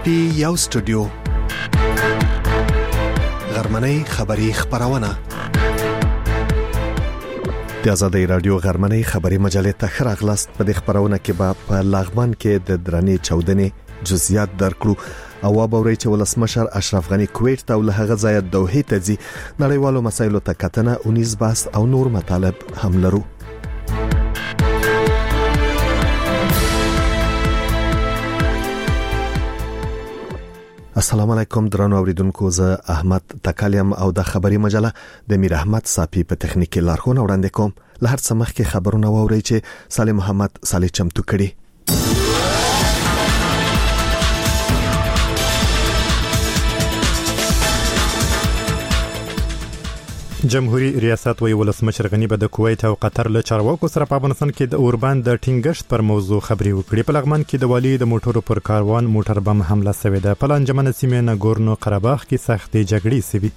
پټي یو سټوډیو غرمنۍ خبری خبرونه د آزادۍ رادیو غرمنۍ خبری مجله ته خراغلاست په دې خبرونه کې په لغمان کې د درنې چودنې جزئیات درکړو او وبوري چې ولسمشر اشرف غنی کویت ته له هغه ځای دوحې ته ځي نړیوالو مسایلو ته کتنه او نسبت او نور مطالب هم لرو. السلام علیکم درنو اوریدونکو، زه احمد تکالیم او د خبری مجله د میر احمد صافی په تخنیکی لارښوونه وړاندې کوم. له هر څه مخکې خبرونه واورئ چې صالح محمد صالح چمتو کړي. جمهوریت ریاست وی ولسمشر غنی به د کویت او قطر له چارواکو سره په افغانستان کې د اوربان د ټینګښت پر موضوع خبري وکړي. په لغمان کې د والی د موټرو پر کاروان موټر بم حمله شوې ده. په لانجمن سیمه ناګورنو قرهباغ کې سختې جګړې شوې.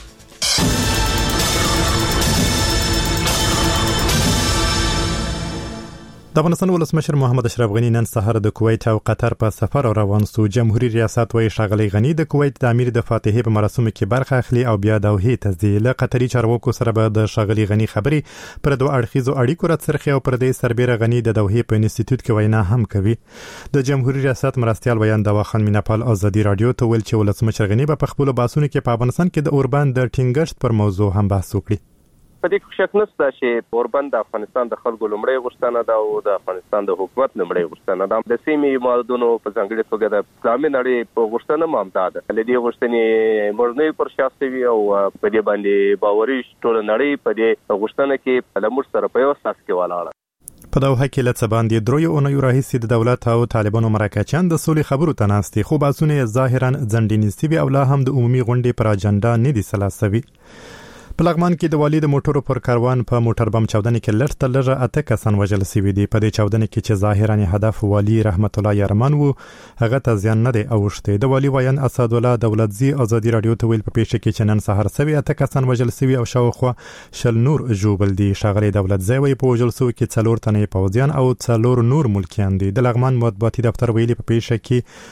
د افغانستان ولسمشر محمد اشرف غنی نن سهار د کویت او قطر په سفر روان سو. جمهوریت ریاست وی ښاغلی غنی د کویت د امیر د فاتحې په مراسمو کې برخه اخلي او بیا دوحې ته ځي. له قطري چارواکو سره به د ښاغلی غنی خبري پر دوه اړخیزو اړیکو راڅرخي او پر دې سربېره غنی د دوحې په انسټیټیوټ کې وینا هم کوي. د جمهوریت ریاست مرستيال ویان د واخان میناپال ازادي رادیو ته ویل چې ولسمشر غنی په خپل باسونو کې په افغانستان کې د اوربان د ټینګښت پر موضوع هم بحث وکړي. په دې کې شک نشته چې اوربان د افغانستان د خلکو لومړی غوښتنه ده او د افغانستان د حکومت لومړی غوښتنه ده. د سیمې مادونو په ځانګړي توګه د اسلامي نړۍ په غوښتنه مامده ده. لدې غوښتنې مرنۍ پر شاسوي او په دې باندې باوري ټول نړۍ په دې غوښتنه کې له موږ سره په یو اساس کې ولاړه. په دوحه کې له څه باندې دروي اونۍ راهیسې د دولت او طالبانو مرکچیان د سولې خبرو ته ناستي، خو باسونه ظاهرا ځنډینې او لا هم د عمومي غونډې پر اجنډا نه دي سلاسوي. په لغمان کې د والی د موټرو پر کاروان په موټر بم چودنې کې لږ تر لږه 8 کسان وژل شوي دي. په دې چودنې کې چې ظاهرا هدف والی رحمت الله یارمان وو، هغه ته زیان نه دی اوښتی. د والی ویان اسد الله دولتزی ازادي رادیو ته ویل په پیښه کې چې نن سهار سوي 8 کسان وژل شوي او شاوخوا شل نور ژوبل دي. ښاغلی دولتزی وی په وژل شوو کې 4 تنه پوځیان او 4 نور ملکیان دي. د لغمان مطبوعاتي دفتر ویلي په پیښه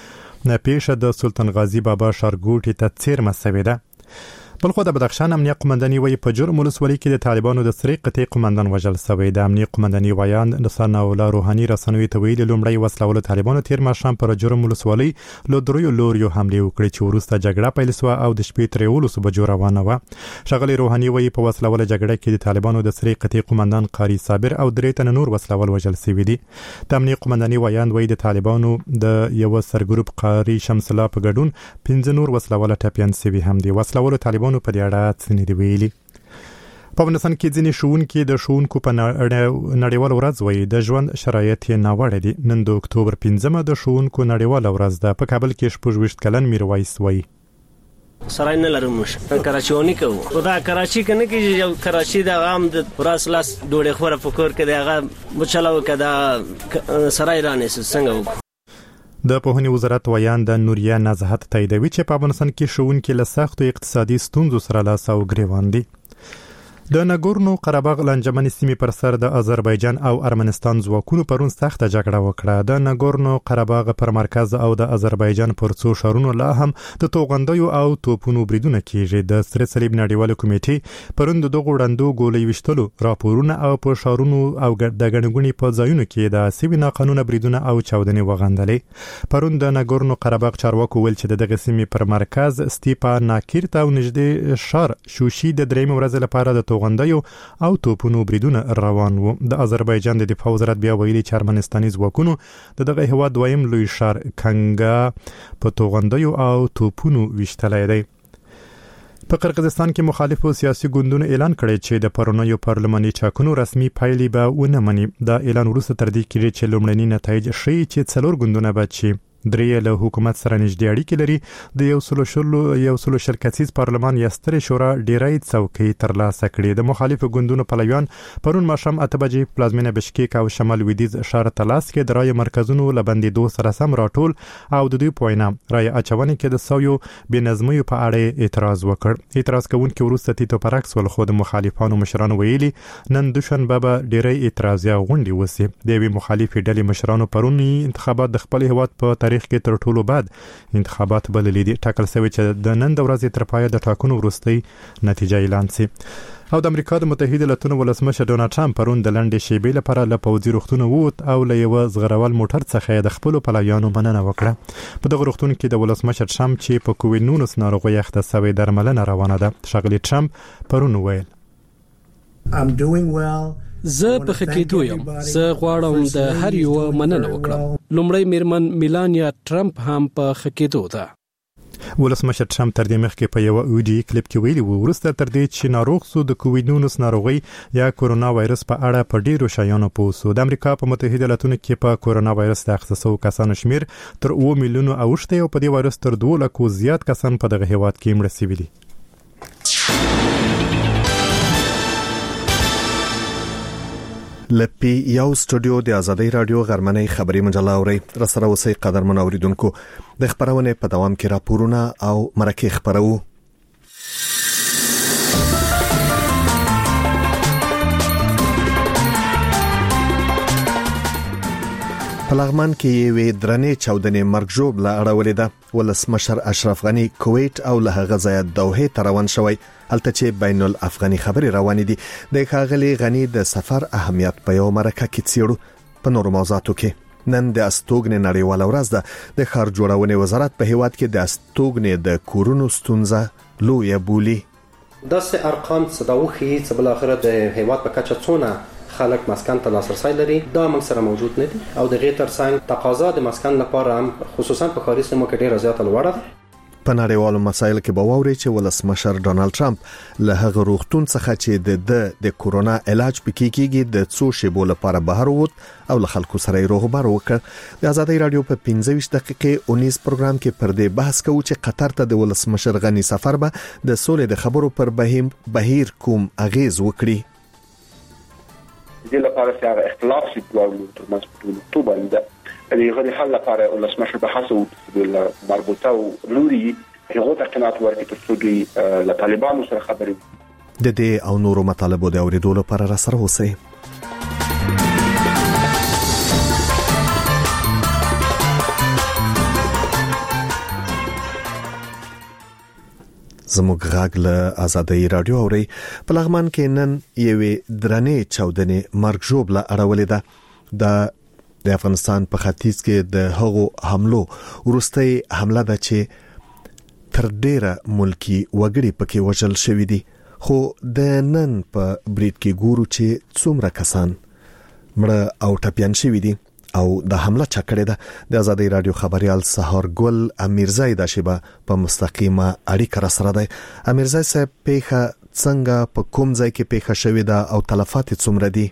کې پیښه د سلطان غازی بابا ښارګوټي ته څیرمه شوې ده. بلخو د بدخشان امنیه قومنداني وی په جرم ولسوالۍ کې د طالبانو د سری قطعي قومندان وژل شوی. د امنیه قومنداني ویان د ثنا الله روحاني رسنوي ته ویلي لومړی وسلوال طالبانو تیر ماښام پر جرم ولسوالۍ له دریو لوريو حمله وکړه چې وروسته جګړه پیل شوه او د شپې تر 11 بجو روانه وه. ښاغلی روحاني وی په وسلوال جګړه کې د طالبانو د سری قطعي قومندان قاری صابر او درې تنه نور وسلوال وژل شوي دي. د امنیه قومنداني ویان وی د طالبانو د یو سرګروپ قاری شمس الله په ګډون 15 نور وسلوال ټپيان شوي هم دي. وسلوال طالبانو په دې اړه څه نه دی ویلي. په افغانستان کې ځینې ښوونکي د ښوونکو په نړیوال ورځ وایي د ژوند شرایط یې ناوړه دي. نن د اکتوبر 15 د ښوونکو نړیواله ورځ ده. په کابل کې 26 کلن میرویس وایي سرای نه لرم مش کراچیونی کو خدا کراچی کنه کې یو کراچی د عام د راس ډوړې خوره فکر کې دغه مچلاو کده سرای رانه څنګه. د پوهنې وزارت ویان د نوریا نزاهت تاییدوي چې په افغانستان کې ښوونکي له سختو اقتصادي ستونزو سره لاس او ګریوان دي. د ناګورنو قرهباغ لانجمن سیمې پر سر د آذربایجان او ارمنستان ځواکونو پرون سخته جګړه وکړه. د ناګورنو قرهباغ پر مرکز او د آذربایجان پر څو ښارونو لا هم د توغندیو او توپونو بریدونه کیږي. د سره صلیب نړیواله کمیټې پرون د دغو وړاندو ګولۍ وشتلو راپورونه او په ښارونو او د ګڼګونې په ځایونو کې د سوي ناقانونه بریدونه او چاودنې وغندلې. پرون د ناګورنو قرهباغ چارواکو ویل چې دغه سیمې پر مرکز ستیپا ناکیرت او نږدې شار شوشي د درېیم ورځ لپاره د توغندیو او توپونو بریدونه روان وو. د آذربایجان د دفاع وزارت بیا ویلي چې ارمنستاني ځواکونو د دغه هیواد دویم لوی شار کنګا په توغندیو او توپونو وشتلی دی. په قرقیزستان کې مخالفو سیاسي ګوندونو اعلان کړی چې د پرونیو پارلماني چاکونو رسمي پایلې به ونه مني. دا اعلان وروسته تر دې کېږي چې لومړني نتایج ښیي چې 4 ګوندونه به چې درې له حکومت سره نږدې اړیکې لري د یو سلو شل کسیز پارلمان یا سترې شورا ډیری څوکۍ ترلاسه کړې. د مخالفو ګوندونو پلویان پرون ماښام 8 بجې پلازمینه بشکیک او شمال لویدیځ ښار تلاس کې د رای مرکزونو له بندېدو سره سم راټول او د دوی په وینا رای اچونې کې د سویو بېنظمیو په اړه اعتراض وکړ. اعتراض کوونکي وروسته تیتو پرعکس ول خو د مخالفانو مشرانو ویلي نن دوشنبه به ډیری اعتراضي غونډې وسي. د یوې مخالفې ډلې مشرانو پرونی انتخابات د خپل هیواد په تاریخ کې تر ټولو بد انتخابات بللي دي. ټاکل شوی چې د نن د ورځې تر پایه د ټاکنو وروستۍ نتیجه اعلان شي. او د امریکا د متحده ایالاتونو ولسمشر ډونالد ټرمپ پرون د لنډې شیبې لپاره له پوځي روغتون ووت او له یو زغرول موټر څخه د خپل پلویانو مننه وکړه. په دغه روغتون کې د ولسمشر ټرمپ چې په کووډ-19 ناروغي اخته شوی درملنه روانه ده. ښاغلي ټرمپ پرون وویل زه په خکېدو یم. زه غواړم د هر یو مننه وکړم. لومړی میرمن میلانیا ټرمپ هم په خکېدو ده. ولسمشر ټرمپ تر دې مخکې په یو ویډیو کلیپ کې ویلي و وروسته تر دې چې ناروغ سو د کووډ-19 ناروغي یا کورونا وایرس په اړه په ډیرو شایانو پوسو. د امریکا په متحده ایالاتونو کې په کورونا وایرس د اخته شوو کسانو شمیر تر 2 میلیونو اوښته او په دې وایرس تر 2 لکو زیات کسان په دغه هیواد کې مړه شوي دي. لپی یو سټوډیو د آزادۍ رادیو غرمنۍ خبري مجله اوري. رسره اوسې قدرمن اوریدونکو د خبرونه په دوام کې راپورونه او مرکه خبرو. په لغمان کې یوې درنې چاودنې مرګ ژوب لا اړولې ده. ولسمشر اشرف غنی کویت او له هغه ځای دوحه ته روان شوی. هلته چې بین الافغاني خبري روان دي. د ښاغلي غنی د سفر اهمیت په یو مرکه کې څیړو. په نورو موضوعاتو کې نن د استوګنې نړیواله ورځ ده. د ښار جوړونې وزارت په هیواد کې د استوګنې د کورونو ستونزه لویه بولي. داسې ارقام صداوخي چې بل اخر د هیواد په کچه څونه خلک مسکن ته لاسرسي لري دا موږ سره موجود نه دي او د غیر ترڅنګ تقاضا د مسکن لپاره هم خصوصا په ښاري سیمو کې ډیره زیاته لوړه ده. په نړیوالو مسایلو کې به ووري چې ولسمشر ډونالد ټرمپ له هغه روغتون څخه چې د کورونا علاج پکې کېږي د څو شیبو لپاره بهر ووت او له خلکو سره روغبر وکړ. د آزادۍ رادیو په 15 دقیقې 19 پروګرام کې پر دې بحث کوو چې قطر ته د ولسمشر غنی سفر به د سولې د خبرو پر بهیر کوم اغیز وکړي. د لپاره چې اختلاف شي په مسؤلیت توبه ده د غیر حل لپاره ولسمشر به حسو د مربوطه لوري هغه ته قناعت ورکړي چې دوی له طالبانو سره خبرې د دې او نورو مطالبو د اوریدو لپاره را سره اوسئ. زموږ غاګ له آزادۍ رادیو اوري. په لغمان کې نن یوې درنې چاودنې مرګ ژوب لا اړولې ده. د افغانستان په ختیځ کې د هغو حملو وروستۍ حمله ده چې تر ډیره ملکی وګړي پکې وژل شوی دي. خو د نن په بریټ کې ګورو چې څومره کسان مړه او ټپيان شوی دي او د حمله چکړه ده. د آزادۍ رادیو خبريال سحر ګل امیرزای د شبا په مستقیمه اړیکه را سره ده. امیرزای صاحب پیخه څنګه په کوم ځای کې پیښه شوې ده او تلفات څومره دي؟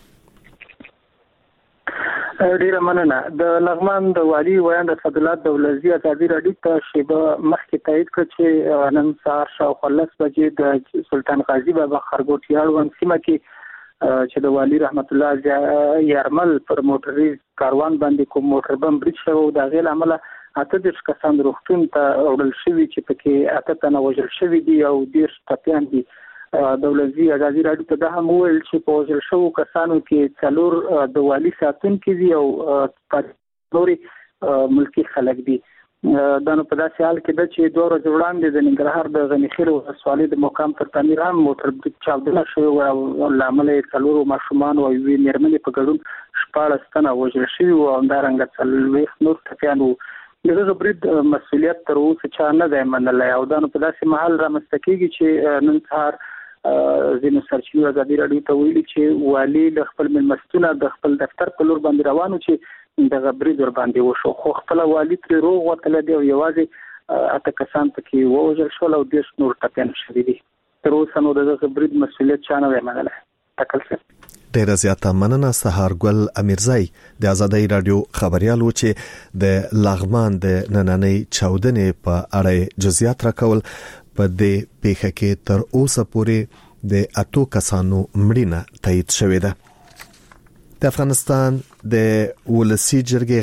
ډیره مننه. د لغمان د والی ویاند فضلات دولزی آزادۍ رادیو ته شبا مخکې تایید کړ چې نن سهار شاوخوا 10 بجې د سلطان غازی بابا خرګوټیاړ ونسیمه کې چې د والی رحمت الله یارمل پر موټریز کاروان باندې کوم موټر بم برید شو. د غیل عمله 8 کسان روغتون ته وړل شوی چې پکې 8 تنه وژل شوی دي او 10 ټپيان دي. دولزی آزادۍ رادیو ته دا هم ویل چې په وژل شو کسانو کې 4 د والی ساتونکو دي او نوري ملکی خلک دي. دا نو په داسې حال کې د چې 2 ورځې وړاندې د ننګرهار د غنیخیل ولسوالۍ د مقام پر تعمیر هم موټر چاودنه شوې او لامل یې 4 ماشومان او یوې مېرمنې په ګډون 14 تنه وژل شوي او همدارنګه 40 نور ټپیان وو. دغه برید مسؤلیت تر اوسه چا نه دی منلی او دا نو په داسې محل رامنځته کېږي چې نن سهار زینو سرچینو آزادۍ رادیو ته ویلي چې والی د خپل مېلمستونه د خپل دفتر په لور باندې روانو چې دغه برید ور باندې وشو. خو خپل والی ترې روغ وتلی دی او یوازې 8 کسان پکې ووژل شول او 10 نور ټپیان شوي دي. تر اوسه نو دغه برید مسؤلیت چا نه دی منلی. ټاکل شوی. ډیره زیاته مننه سحر ګل امیرزای د آزادۍ رادیو خبريال و چې د لغمان د نننۍ چاودنې په اړه جزئیات راکول. په دې پیښه کې تر اوسه پورې د 8 کسانو مړینه تایید شوې ده. د افغانستان د ولسی جرګې غړی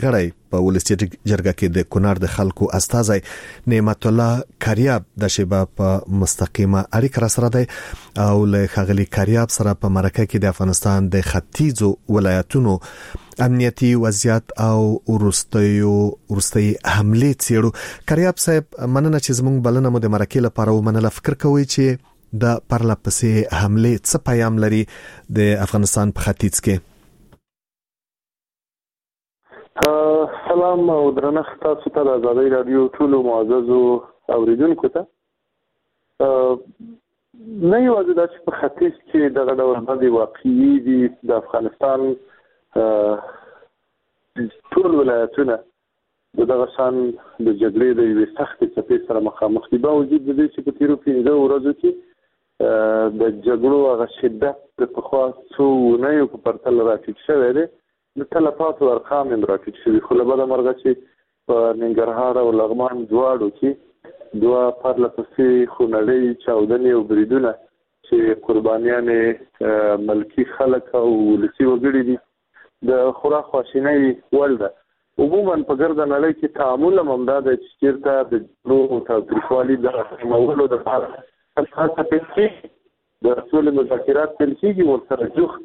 په ولسی جرګه کې د کونړ د خلکو استازي نعمت الله کریاب د شیبه په مستقیمه اړیکه سره دی او له خغلی کریاب سره په مرکه کې د افغانستان د ختیځو ولایتونو امنیتي وضعیت او ورستي حمله څیړو. کریاب صاحب مننه چې زموږ بلنه مو د مرکه لپاره ومنله. فکر کوي چې د پرلپسې حمله څه پیغام لري د افغانستان په ختیځ کې؟ سلام او درنښت تاسو ته د آزادۍ رادیو ټولو معززو اوریدونکو ته. نه یوازې دا چې په ختیځ کې دغه ډول باندې واقعي دي د افغانستان ټول ولایتونه دغه شان د جګړې د یوې سختې څپې سره مخامخ دي، باوجود د دې چې په تیرو 15 ورځو کې د جګړو هغه شدت د پخوا څو اونیو په پرتله راټیټ شوی دی. د تلفاتو ارقام هم راټیټ شوي، خو له بده مرغه چې په ننګرهار او لغمان دواړو کې دوه پرلپسې خونړۍ چاودنې او بریدونه چې قربانیان ملکي خلک او ولسي وګړي دي د خورا خواشینۍ وړ ده. عموما په ګرده نړۍ کې تعامل هم دا دی چې چېرته د جګړو او تاوتریخوالي د ختمولو دپاره هڅه پیل کېږي، د سولې مذاکرات پیل کېږي، ورسره جوخت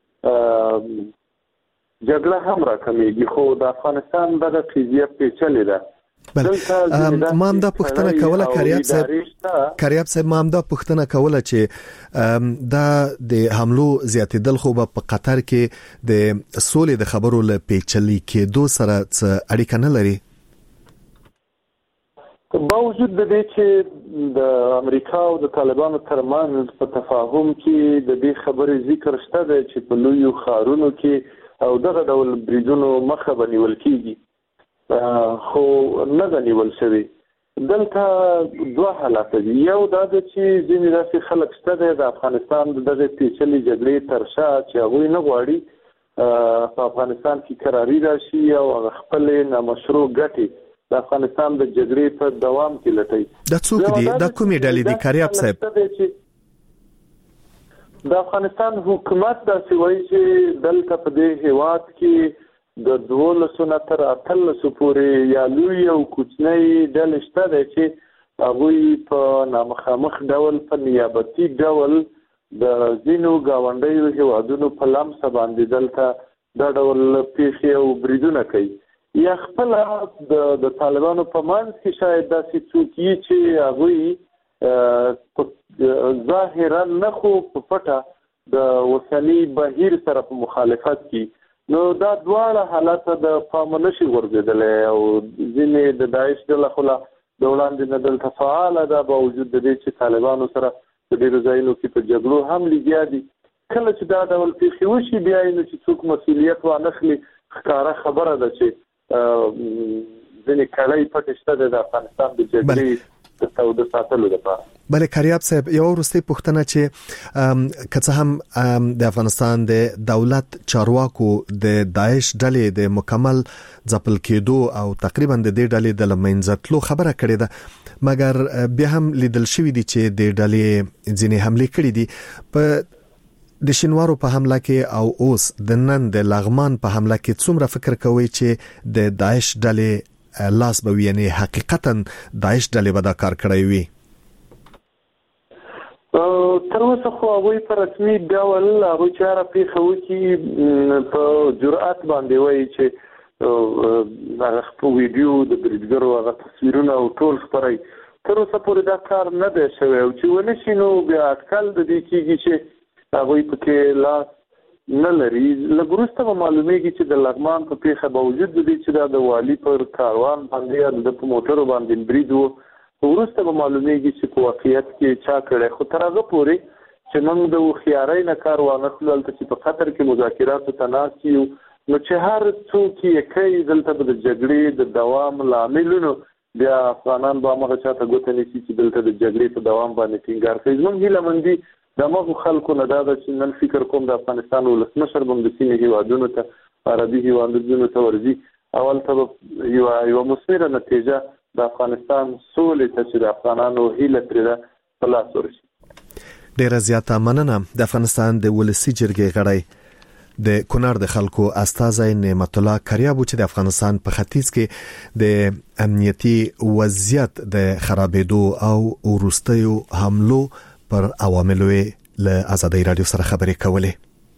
جګړه هم راکمېږي. خو د افغانستان دغه قضیه پیچلې ده. ما هم دا پوښتنه کوله کریاب صاحب ما هم دا پوښتنه کوله چې دا د حملو زیاتېدل خو په قطر کې د سولې د خبرو له پیچلي کېدو سره څه اړیکه نه لري؟ باوجود د دې چې د امریکا او د طالبانو ترمنځ په تفاهم کې د دې خبرې ذکر شته دی چې په لویو ښارونو کې او دغه ډول بریدونو مخه به نیول کېږي، خو نه ده نیول شوی. دلته دوه حالات دي. یو دا ده چې ځینې داسې خلک شته دی د افغانستان د دغې پیچلې جګړې تر شا چې هغوی نه غواړي په افغانستان کې کراري راشي او خپلې نامشروع ګټې د افغانستان د جګړې په دوام کې لټوي. دا څوک دي؟ دا کومې ډلې دي کریاب صاحب؟ د افغانستان حکومت داسې وایي چې دلته په دې هیواد کې د 12 نه تر 18 پورې یا لوی او کوچنۍ ډلې شته دی چې هغوی په نامخامخ ډول په نیابتي ډول د ځینو ګاونډیو هیوادونو په لمسه باندې دلته دا ډول پیښې او بریدونه کوي. یا خپل د طالبانو په منځ کې شاید داسې څوک وي چې هغوی ظاهرا نه خو په پټه د اوسني بهیر سره په مخالفت کې. نو دا دواړه حالات د پام نشي ورغېدلی او ځینې د داعش ډله خو له د وړاندې نه دلته فعاله ده، باوجود د دې چې طالبانو سره په ډېرو ځایونو کې په جګړو هم لګیا دي. کله چې دا ډول پیښې وشي بیا نو چې څوک مسؤلیت وانخلي ښکاره خبره ده چې ځینې کړۍ پټې شته د افغانستان د جګړې د ساتلو لپاره. بله کریاب صاحب یو وروستۍ پوښتنه چې که څه هم د افغانستان د دولت چارواکو د داعش ډلې د مکمل ځپل کېدو او تقریبا د دې ډلې د له منځه تلو خبره کړې ده، مګر بیا هم لیدل شوي دي چې د ډلې ځینې حملې کړې دي. په د شینوارو په حمله کې او اوس د نن د لغمان په حمله کې څومره فکر کوي چې د داعش ډلې لاس به وي، یعنی حقیقتا داعش ډلې به دا کار کړی وي؟ تر اوسه خو هغوی په رسمي ډول هغوی چې هره پیښه وکړي په جرأت باندې وایي چې هغه خپل ویډیو د بریدګرو هغه تصویرونه او ټول خپروي. تر اوسه پورې دا کار نه دی شوی او چې ونه شي نو بیا اټکل د دې کېږي چې هغوی پکې لاس نه لري. لږ وروسته به معلومیږي چې د لغمان په پیښه باوجود د دې چې دا د والي پر کاروان باندې یا د په موټرو باندې برید و، وروسته به معلومیږي چې په واقعیت کې چا کړی. خو تر هغه پورې چې موږ د هوښیارۍ نه کار وانخلو، هلته چې په قطر کې مذاکراتو ته ناست یو، نو چې هر څوک یې کوي دلته به د جګړې د دوام لاملونو بیا افغانان به همغه چاته ګوته نیسي چې دلته د جګړې په دوام باندې ټینګار کوي. زموږ هیله مندي د مغو خلکو نه دا ده چې نن فکر کوم د افغانستان ولسمشر به د سیمې هیوادونو ته عربي هیوادونو ته ورځي او هلته به یوه مثمره نتیجه د افغانستان سولې ته چې د افغانانو هیله ترې ده په لاس ورشي. ډیره زیاته مننه. د افغانستان د ولسي جرګې غړی د کونړ د خلکو استازي نعمت الله کریابو چې د افغانستان په ختیځ کې د امنیتي وضعیت د خرابېدو او وروستیو حملو پر عواملو له آزادۍ رادیو سره خبرې کولې.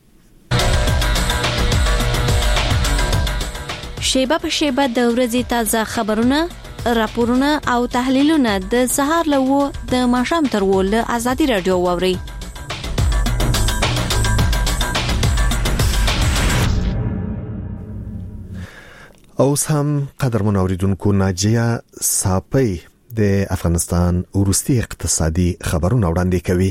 شیبه په شیبه د ورځې تازه خبرونه، راپورونه او تحلیلونه د سهار له د ماښام تر ول آزادۍ رادیو واوري. اوس هم قدرمن اوریدونکو ناجیه صافی د افغانستان وروستي اقتصادي خبرونه وړاندې کوي.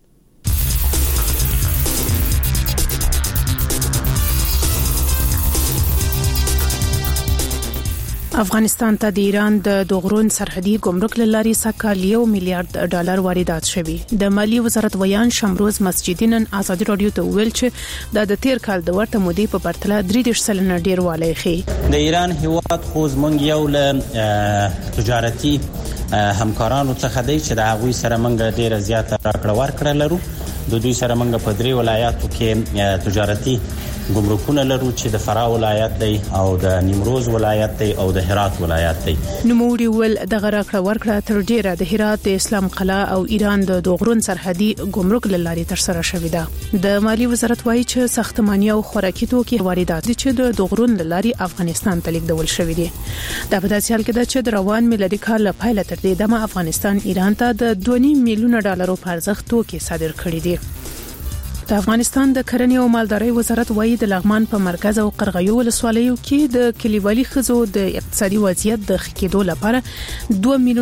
افغانستان ته د ایران د دوغرون سرحدي ګمرک لاري سکه $1 میلیارډ واردات شوي. د مالی وزارت ویان شمروز مسجدینن آزادي رادیو ته ویل چې د تیر کال د ورته مودې په پرتله 3% ډیر والی خي. د ایران هیواد خو زمونږ یو له تجارتي همکارانو څخه دی چې د هغوی سره موږ ډیره زیاته راکړه ورکړه لرو. د دوی سره موږ په 3 ولایاتو کې تجارتي ګمرکونه لرو چې د فراه ولایت دی او د نیمروز ولایت دی او د هرات ولایت دی. نوموړي ول د غراکړه ورکړه تر ډیره د هرات د اسلام قلعه او ایران د دوغرون سرحدي ګمرک لاري تر سره شوې ده. د مالی وزارت وایي چې ساختماني او خوراکي توکي واردات چې د دوغرون لاري افغانستان ته لیږدول شوې دي. دا په داسې حال کې ده چې د روان میلادي کال له پیل تر دې دمه افغانستان ایران ته د $2.5 میلیونه په ارزښت توکي صادر کړي دي. د افغانستان د کرنې او مالدارۍ وزارت وایي د لغمان په مرکز او قرغیو ولسوالیو کې د کلیوالي خزو د اقتصادي وضعیت د ښه کېدو لپاره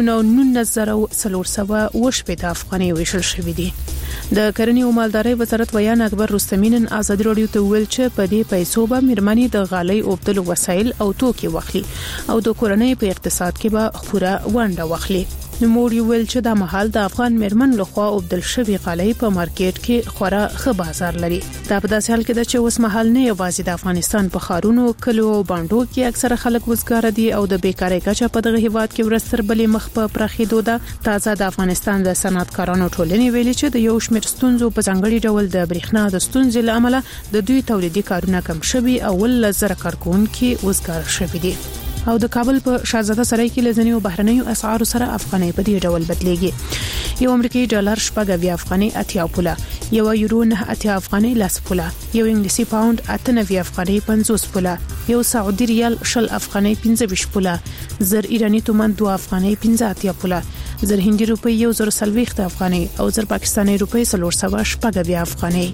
$2,19,480 افغانۍ ویشل شوې دي. د کرنې او مالدارۍ وزارت ویان اکبر رستمینن آزادي رادیو ته ویل چې په دې پیسو به میرمنې د غالۍ اوبدلو وسایل او توکي واخلي او د کورنۍ په اقتصاد کې به خورا ونډه واخلي. نوموړي ویل چې د محل د افغان میرمن لخوا اوبدل شوی غالۍ په مارکیټ کې خورا ښه بازار لري. دا په داسې حال کې ده چې اوس مهال نه یوازې د افغانستان په خارونو، کلو او باندو کې اکثره خلک وزګار دي او د بیکاری کچه په دغه هیواد کې ورستر بلې مخ په پراخېدو ده. تازه د افغانستان د صنعتکارانو ټولنې ویلي چې د یو شمېر ستونزو په ځانګړي ډول د برېښنا د ستونزې له امله د دوی تولیدي کارونه کم شوي او 10,000 کارکونکي وزګار شوي دي. او د کابل په شاهزاده سرای کې لزنیو بهرنیو اسعارو سره افغانۍ په دې ډول بدلېږي. یو امریکایي ډالر 8 افغانۍ 80 پوله، یو یورو 9 افغانۍ 10 پوله، یو انګلیسي پاوند 98 افغانۍ 50 پوله، یو سعودي ریال 10 افغانۍ 25 پوله، زر ایرانی تومان 2 افغانۍ 15 پوله، زر هندي روپی 1040 افغانۍ او زر پاکستاني روپی 380 افغانۍ.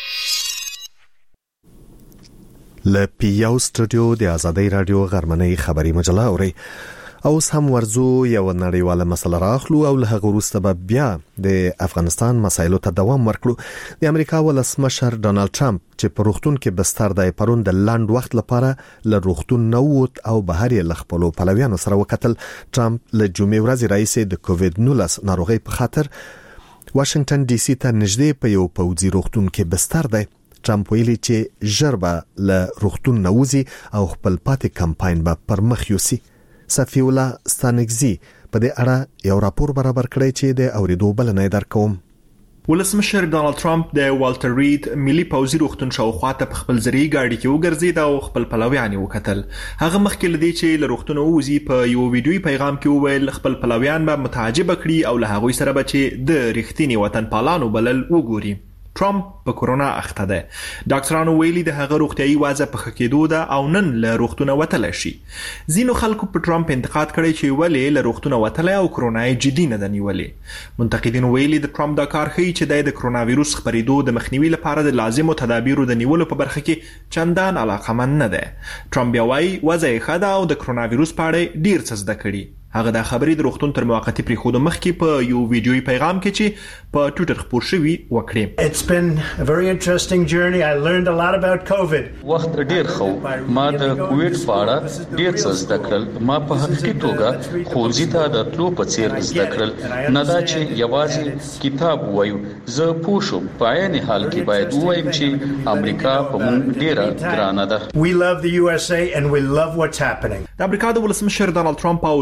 له پیاو سټوډیو د آزادۍ رادیو غرمنۍ خبري مجله اوري. اوس هم ورزو یو نړیواله مسله راخلو او له هغه وروسته به بیا د افغانستان مسایلو ته دوام ورکړو. د امریکا ولسمشر ډانلډ ټرمپ چې په روغتون کې بستر د پرون د لاند وخت لپاره له روغتون نووت او بهر یې لخپلو پلویانو سره وکتل. ټرمپ له جمعې ورځې راځي د کووید-19 ناروغي په خاطر واشنگټن ډي سي ته نږدې په یو پوځي روغتون کې بستر دی. ټرمپ ویلي چې ژربه له روغتون نووزي او خپل پاتې کمپاین به پر مخ یوسي. صفیولا ستانګزي په دې اړه یو راپور برابر کړی چې د اوریدو بلنه درکوم. ولسمشر ډانلډ ټرمپ د والټر ریډ ملي پوځي روغتون شاوخوا ته په خپل زری گاډي کې وګرځید او خپل پلویان وکتل. هغه مخکې لدی چې له روغتون ووزي په یو ویډیوي پیغام کې وویل خپل پلویان به متعجب کړي او له هغوی سره به چې د رښتینی وطن پالانو بلل وګوري. ټرمپ په کورونا اخته ده. ډاکټرانو ویلي د هغه روغتيایي وضع په ښه کېدو ده او نن له روغتونه وتلی شي. ځینو خلکو په ټرمپ انتقاد کړی چې ولې له روغتونه وتلی او کورونا یې جدي نه ده نیولې. منتقدین ویلي د ټرمپ دا کار ښیي چې د کورونا وایروس خپرېدو د مخنیوي لپاره د لازمو تدابیرو د نیولو په برخه کې چندان علاقمند نه ده. ټرمپ بیا وایي وضع یې ښه ده او د کورونا وایروس په اړه ډیر څه زده کړي. هغه د خبرې د روغتون تر موقتی پریښودو مخکې په یو ویډیوي پیغام کې چې په ټویټر خپور شوی وکړي. It's been a very interesting journey. I learned a lot about COVID. وخت ډیر خو ما د کووید په اړه ډیر څه زده کړل. ما په حقیقي توګه ښوونځي ته د تلو په څیر زده کړل. نه دا چې یوازې کتاب وایو. زه پوه شوم په عین حال کې باید ووایم چې امریکا په موږ ډیره ګرانه ده. We love the USA and we love what's happening. د امریکا د ولسمشر ډانلډ ټرمپ او لومړی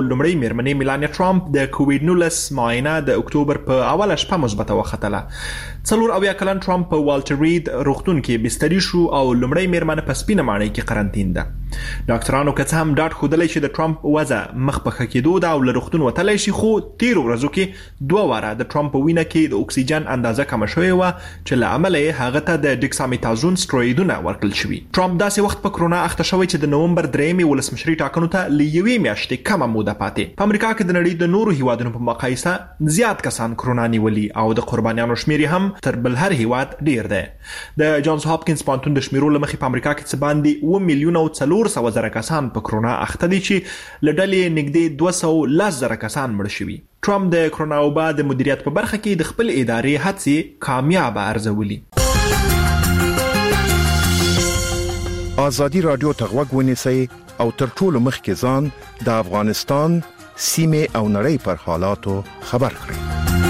لومړی میرمنې میلانیا ټرامپ د کووډ 19 معاینه د اکتوبر په اوله شپه مثبته وختله. 40 کلن ټرامپ په والټر ریډ روغتون کې بستري شو او لومړی میرمن په سپینه ماڼۍ کې قرنطین ده. ډاکټرانو که څه هم ډاډ ښودلی چې د ټرامپ وضع مخ په ښه کېدو ده او له روغتون وتلی شي، خو تیرو ورځو کې 2 واره د ټرامپ په وینه کې د اکسیجن اندازه کمه شوې وه چې له امله یې هغه ته د ډیکسامیتازون سټروئیدونه ورکړل شوي. ټرامپ داسې وخت په کرونا اخته شوی چې د نومبر 3 ولسمشري ټاکنو ته له یوې میاشتې کمه موده پاتې. په امریکا کې د نړۍ د نورو هیوادونو په مقایسه زیات کسان کرونا نیولي او د قربانیانو شمیر هم تر بل هر هیواد ډیر دی. د جانز هاپکینز پوهنتون د شمیرو له مخې په امریکا کې څه باندې 1 میلیون او 400,000 کسان په کرونا اخته دي چې له ډلې نږدې 210,000 کسان مړ شوي. ټرامپ د کرونا وبا د مدیریت په برخه کې د خپل ادارې هڅې کامیاب ارزولي. آزادی رادیو ته غوږ ونیسئ او تر ټولو مخکې ځان د افغانستان سیمه او نړۍ پر حالاتو خبر کړئ.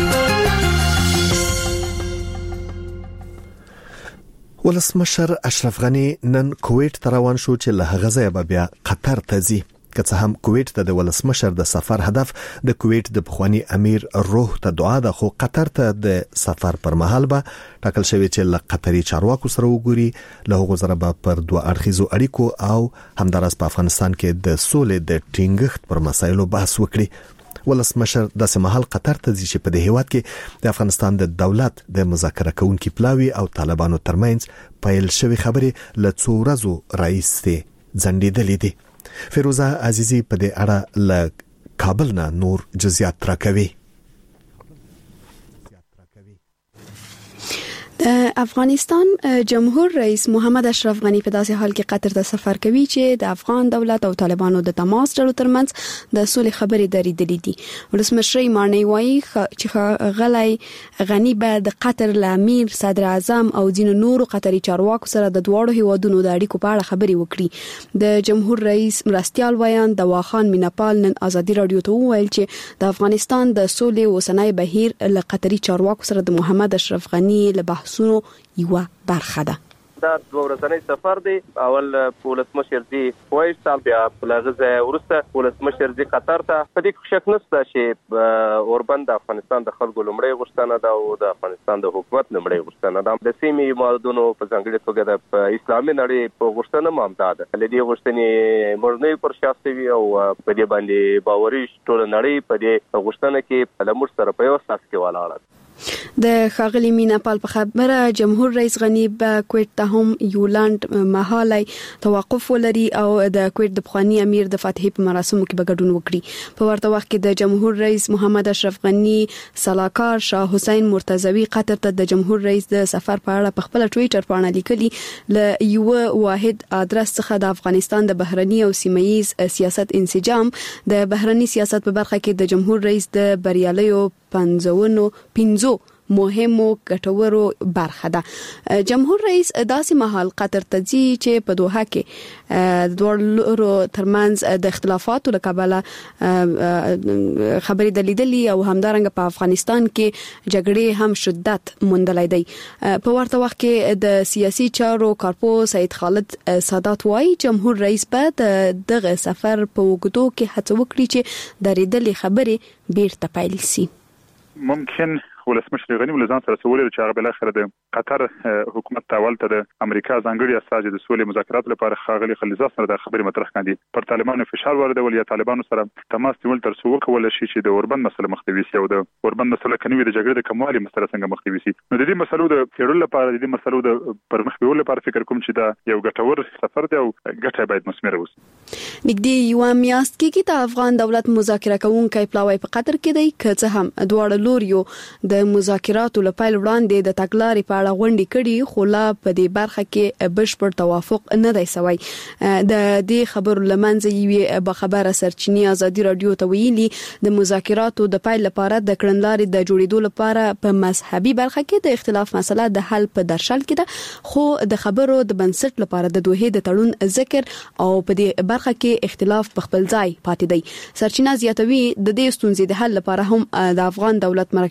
ولسمشر اشرف غنی نن کویت ته روان شو چې له هغه ځایه به بیا قطر ته ځي. که څه هم کویت ته د ولسمشر د سفر هدف د کویت د پخوانی امیر روح ته دعا ده، خو قطر ته د سفر پر مهال به ټاکل شوی چې له قطري چارواکو سره وګوري، له هغو سره به پر 2 اړخیزو اړیکو او همداراز په افغانستان کې د سولې د ټینګښت پر مسایلو بحث وکړي. ولسمشر داسې مهال قطر ته ځي چې په دې هیواد کې د افغانستان د دولت د مذاکره کوونکي پلاوی او طالبانو ترمنځ پیل شوی خبرې له 2 ورځو راهیسې ځنډېدلې دي. فیروزه عزیزی په دې اړه له کابل نه نور جزئیات راکوي. افغانستان جمهور رئیس محمد اشرف غنی په داسې حال کې قطر ته سفر کوي چې د افغان دولت او طالبانو د تماس ډلو ترمنځ د سولې خبرې درېدلې دي. ولسمشر مانی وایي چې غلای غنی به د قطر امیر صدر اعظم او ځینو نورو قطري چارواکو سره د دوړو هیوادونو د اړیکو په اړه خبرې وکړي. د جمهور رئیس مرستيال ویان د واخان میناپال نن آزادی رادیو ته وویل چې د افغانستان د سولې وسنۍ بهیر له قطري چارواکو سره د محمد اشرف غنی له بحثونو یو برخه ده. دا 2 ورځنی سفر دی. اول ولسمشر دی کویت ته، بیا بلغزه ورسته ولسمشر دی قطر ته. په دې کې شک نشته چې اوربند د افغانستان د خلکو لومړی غوښتنه ده او د افغانستان د حکومت لومړی غوښتنه ده. د سیمې مالدونو په ځانګړي توګه د اسلامي نړۍ په غوښتنه مامده ده. لدې غوښتنې مرنۍ پر شاسوي او په دې باندې باوري ټول نړۍ په دې غوښتنه کې د موږ سره په یو اساس کې ولاړه. د خاغلی میناپال په خبره جمهور رئیس غنی به کویت ته هم یولاند مهالای توقف ولري او د کویت د پخوانی امیر د فاتحې په مراسمو کې به ګډون وکړي. په ورته وخت کې د جمهور رئیس محمد اشرف غنی صلاحکار شاه حسین مرتضوی قطر ته د جمهور رئیس د سفر په اړه په خپل ټوئیټر باندې لیکلي ل یو واحد ادرس څخه د افغانستان د بهرنی او سیمه‌ییز سیاست انسجام د بهرنی سیاست په برخه کې د جمهور رئیس د بریالیو 15 مهمو ګټورو برخه ده. جمهور رئیس داسې مهال قطر ته ځي چې په دوحه کې د دوړو ترمنځ د اختلافاتو لکبله خبرې دلیدلې او همدارنګه په افغانستان کې جګړې هم شدت موندلای دی. په ورته وخت کې د سیاسي چارو کارپو سید خالد سادات وايي جمهور رئیس به دغه سفر په وګړو کې هڅه وکړي چې د ریدلې خبرې بیرته پیل شي. ممکن ولسمشر غنی ولزان سره سوال چې هغه بل اخر د قطر حکومت تاول ته د امریکا ځانګړي استاذ د سولې مذاکرات لپاره خاغلی خلیزه سره د خبرې مطرح کړي پر طالبانو فشار واردول یا طالبانو سره تماس نیول تر څو کول شي چې د اوربند مسله مخنیوي شي او د اوربند مسله کنيوي د جګړې د کموالي مسله څنګه مخنیوي شي. نو د دې مسلو د پیړل لپاره د دې مسلو د پرمخ بیول لپاره فکر کوم چې دا یو ګټور سفر دی او ګټه باید مثمره وي. نږدې یو میاشت کې د افغان دولت مذاکره کوونکي پلاوی په قطر کې دی که څه هم دواړه لوریو د مذاکراتو لپاره وړاندې د تګلارې په اړه غونډې کړي خو لا په دې برخه کې بشپړ توافق نه دی شوی. د دې خبرو لمنځه یوې به خبره سرچینی آزادی رادیو ته ویلي د مذاکراتو د پای لپاره د کړنلارې د جوړېدو لپاره په مذهبي برخه کې د اختلاف مسله د حل په درشل کې ده خو د خبرو د بنسټ لپاره د دوه د تړون ذکر او په دې برخه کې اختلاف په خپل ځای پاتې دی. سرچینه زیاتوي د دې ستونزې د حل لپاره هم د افغان دولت مرکزی پلاوی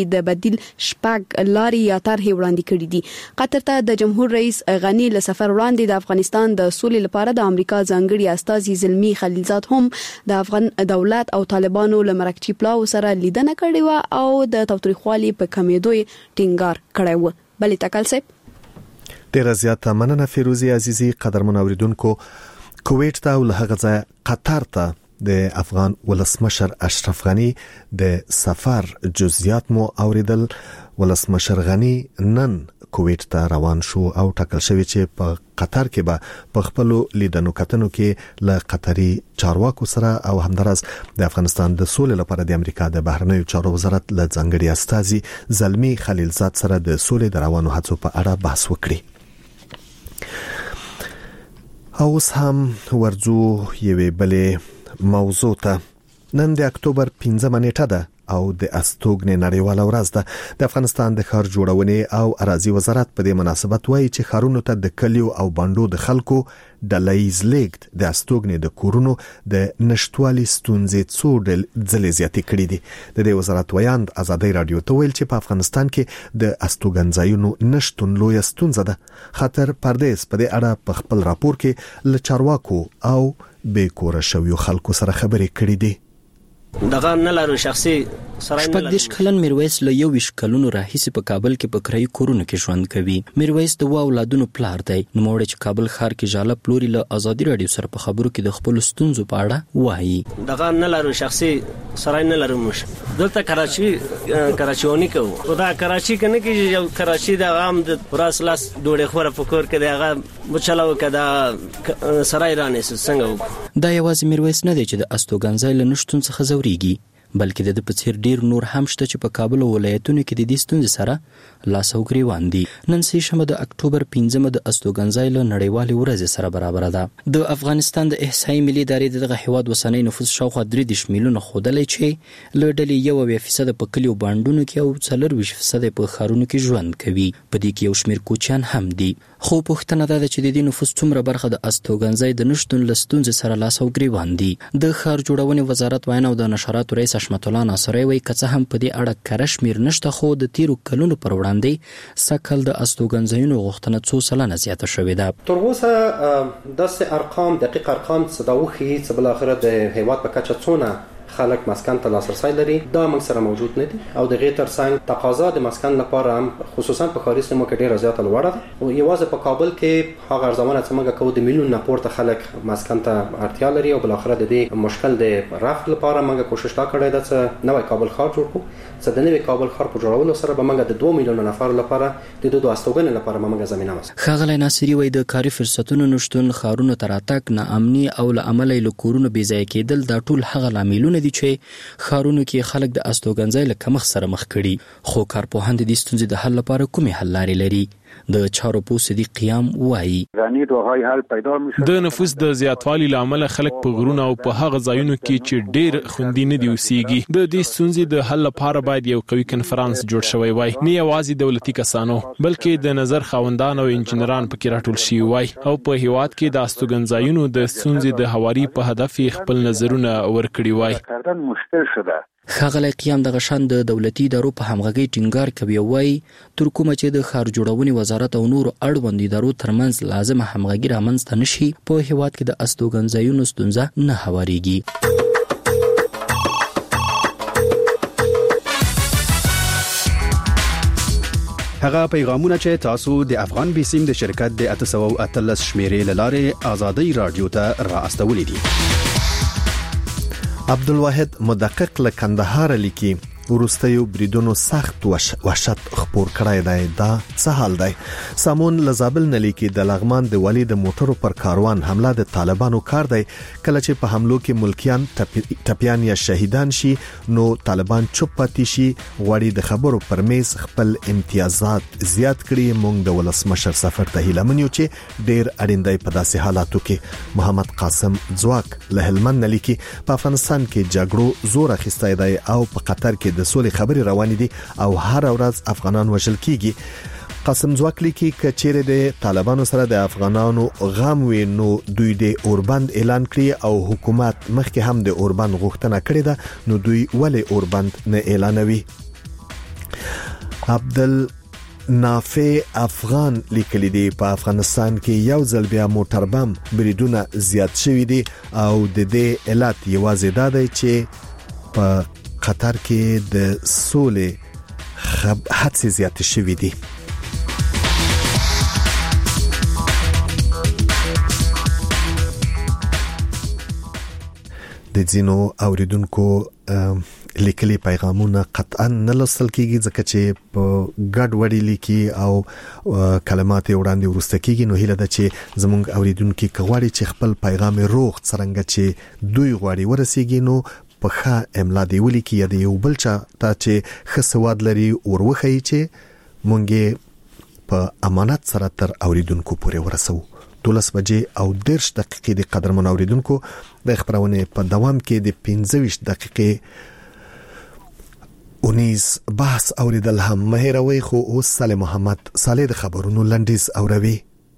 د بدیل شپږ لاري یا طرحې وړاندې کړې دي. قطر ته د جمهور رئیس غنی له سفر وړاندې د افغانستان د سولې لپاره د امریکا ځانګړي استازي زلمی خلیلزاد هم د افغان دولت او طالبانو له مرکچی پلاو سره لیدنه کړې و او د تاوتریخوالي په کمیدو ټینګار کړی و. بلې تکل صاحب ډیر زیاته مننه فیروزی عزیزی. قدرمن اوریدونکو، کویت ته له هغه ځای قطر ته د افغان ولسمشر اشرف غنی د سفر جزئیات مو اوریدل. ولسمشر غنی نن کویت ته روان شو او ټاکل شوی چې په قطر کې به په خپل لیدنو کتنو کې له قطري چارواکو سره او همدارس د افغانستان د سولې لپاره د امریکا د بهرنیو چارو وزارت له ځانګړي استازي زلمی خلیلزاد سره د سولې د روانو هڅو په اړه بحث وکړي. اوس هم ورځو یوې بلې موضوع ته. نن د اکتوبر 15 نیټه ده او د استوګنې نړیواله ورځ ده. د افغانستان د ښار جوړونې او اراضي وزارت په دې مناسبت وایي چې ښارونو ته د کلیو او بانډو د خلکو ډله‌ییز لیږد د استوګنې د کورونو د نشټوالي ستونزې څو ځلې زیاتې کړې دي. د دې وزارت ویاند ازادي رادیو ته ویل چې په افغانستان کې د استوګنځایونو نشټون لویه ستونزه ده. خاطر پردیس په دې اړه په خپل راپور کې له چارواکو او به کور شویو خلکو سره خبرې کړې دي. دغه نه لرو شخصي سره نه لرو. 15 کلن میرویس له 21 کلونو راهیسې په کابل کې په کرایي کورونو کې ژوند کوي. میرویس د اولادونو پلار دی. نو موږ چې کابل ښار کې جاله پلوري له ازادي رادیو سره په خبرو کې د خپل ستونزو په اړه وایي. دغه نه لرو شخصي سره نه لرو. موږ دلته کراچیونی کوو. خدا کراچي کنه کې یو کراچي د عام د راسلاس ډوړې خوره فکر کې دغه مچلاو کده سره رانه څنګه. دا یوازې میرویس نه دی چې د استوګنځای له نشټون څخه زوريږي، بلکې د پڅیر ډیر نور هم شته چې په کابل ولایتونو کې د دې ستونزې سره لاس او ګریوان دي. نن سې شمه د اکتوبر 15 د استوګنځای له نړیوالې ورځ سره برابر ده. د افغانستان د احصایي ملي ادارې دغه هیواد وسنۍ نفوس شاوخوا 3 میلیونه خودلې چې له ډلې 1% په کلیو باندونو کې او 4% په ښارونو کې ژوند کوي. په دې کې یو شمېر کوچیان هم دي. خو پوښتنه ده چې د دې نفوس څومره برخه د استوګنځای د نشټون له ستونزې سره لاس او ګریوان دي. د ښار جوړونې وزارت وینا او د نشراتو رئیس حشمت الله ناصری وایي که څه هم په دې اړه کره شمېر نشته، خو د تیرو کلونو پر وړاندې سکل د استوګنځایونو غوښتنه 2 سلنه زیاته شوې ده. تر اوسه داسې ارقام دقیق ارقام څه دا وخی چې بل اخر د هیواد په کچه څونه خلک مسکن ته لاسرسی لري دا موږ سره موجود نه دي او د غیر ترڅنګ تقاضا د مسکن لپاره هم خصوصا په ښاري سیمو کې ډیره زیاته لوړه ده او یوازې په کابل کې هغه ارزونه چې موږ کوو د میلیون نه پورته خلک مسکن ته اړتیا لري او بل اخر د دې مشکل د رفع لپاره موږ کوشش تا کړې ده چې نوې کابل ښار جوړ کړو. چې د نوې کابل ښار په جوړولو سره به موږ د 2 میلیون نفر لپاره د دوه استوګنې لپاره موږ زمينه مسو. خغلی ناصری وایي د کاري فرصتونو نشټون، ښارونو ته راتګ ناامني او له عمله له کورونو بې ځای کېدل دا ټول هغه لاملونه دي چې ښارونو کې خلک د استوګنځای له کمښت سره مخ کړي. خو کارپوهان د دې ستونزې د حل لپاره کومې حل لارې لري؟ د چارو پو صدیق قیام وایي د نفوس د زیاتوالي لامل خلک په غرونو او په هغه ځایونو کې چې ډیر خوندي نه دي اوسېږي. د دې ستونزې د حل لپاره باید یو قوي کنفرانس جوړ شوی وای، نه یوازې دولتي کسانو بلکې د نظر خاوندان او انجنیران پکې راټول شي وای او په هیواد کې د استوګنځایونو د ستونزې د هواري په هدف خپل نظرونه ورکړي وای. مشکل شوه. خغلی قیام د غشان د دولتي ادارو په همغږي ټینګار کوي وای تر کومه چې د ښار جوړونې وزارت او نور اړوند ادارو ترمنځ لازمه همغږي رامنځته نشي په هیواد کې د استوګنځایونو ستونزه نه هواريږي. هغه پیغامونه چې تاسو د افغان بیسیم د شرکت د 813 شمیرې لاره آزادي رادیو ته را استولې دي. عبدالواحد مدقق له کندهار لیکي ورستیو بریدونو سخت وحشت خپور کړای دی. دا څه حال دی؟ سامون لزابل نلیکي د لغمان د ولی د موټرو پر کاروان حمله د طالبانو کار دی. کله چې په حملو کې ملکیان ټپیان یا شهیدان شي نو طالبان چوپ پاتې شي، غواړي د خبرو پر میز خپل امتیازات زیات کړي. مونږ د ولسمشر سفر ته هیله منو چې ډیر اړین دی په داسې حالاتو کې. محمد قاسم ځواک له هلمند نلیکي په افغانستان کې جګړو زور اخیستی دی او په قطر کې د سولې خبرې روانې دي او هر ورځ افغانان وژل کیږي. قاسم ځواک لیکي کچېره د طالبانو سره د افغانانو غم وي نو دوی د اوربند اعلان کړي او حکومت مخکې هم د اوربند غوښتنه کړې ده، نو دوی ولې اوربند نه اعلانوي؟ عبدل نافع افغان لیکلی دی په افغانستان کې یو ځل بیا موټر بم بریدونه زیات شوي دي او د دې علت یوازې دا دی چې په قطر کې د سولې حادثې زیات شوي دي. د ځینو اوریدونکو لیکلي پیغامونه قطعا نه لوستل کیږي ځکه چې په ګډ وړي لیکي او کلمات وړاندې ورسته کیږي. نو هیله ده چې زموږ اوریدونکو کغواړي چې خپل پیغام روغ څرنګه چې دوی غواړي ورسیږي نو په ښه املا دی ولیکي یا د یو بل چا ته چې ښه سواد لري وروخی چې مونږ په امانت سره تر اوریدونکو پورې ورسو. 12 بجې او 10 دقیقې د قدرمن اوریدونکو د خبرونه په دوام کې د 15 دقیقې اونیز بحث اوریدل هم مهیروي. خو اوس صالح محمد صالح د خبرونو لنډیز اوروي.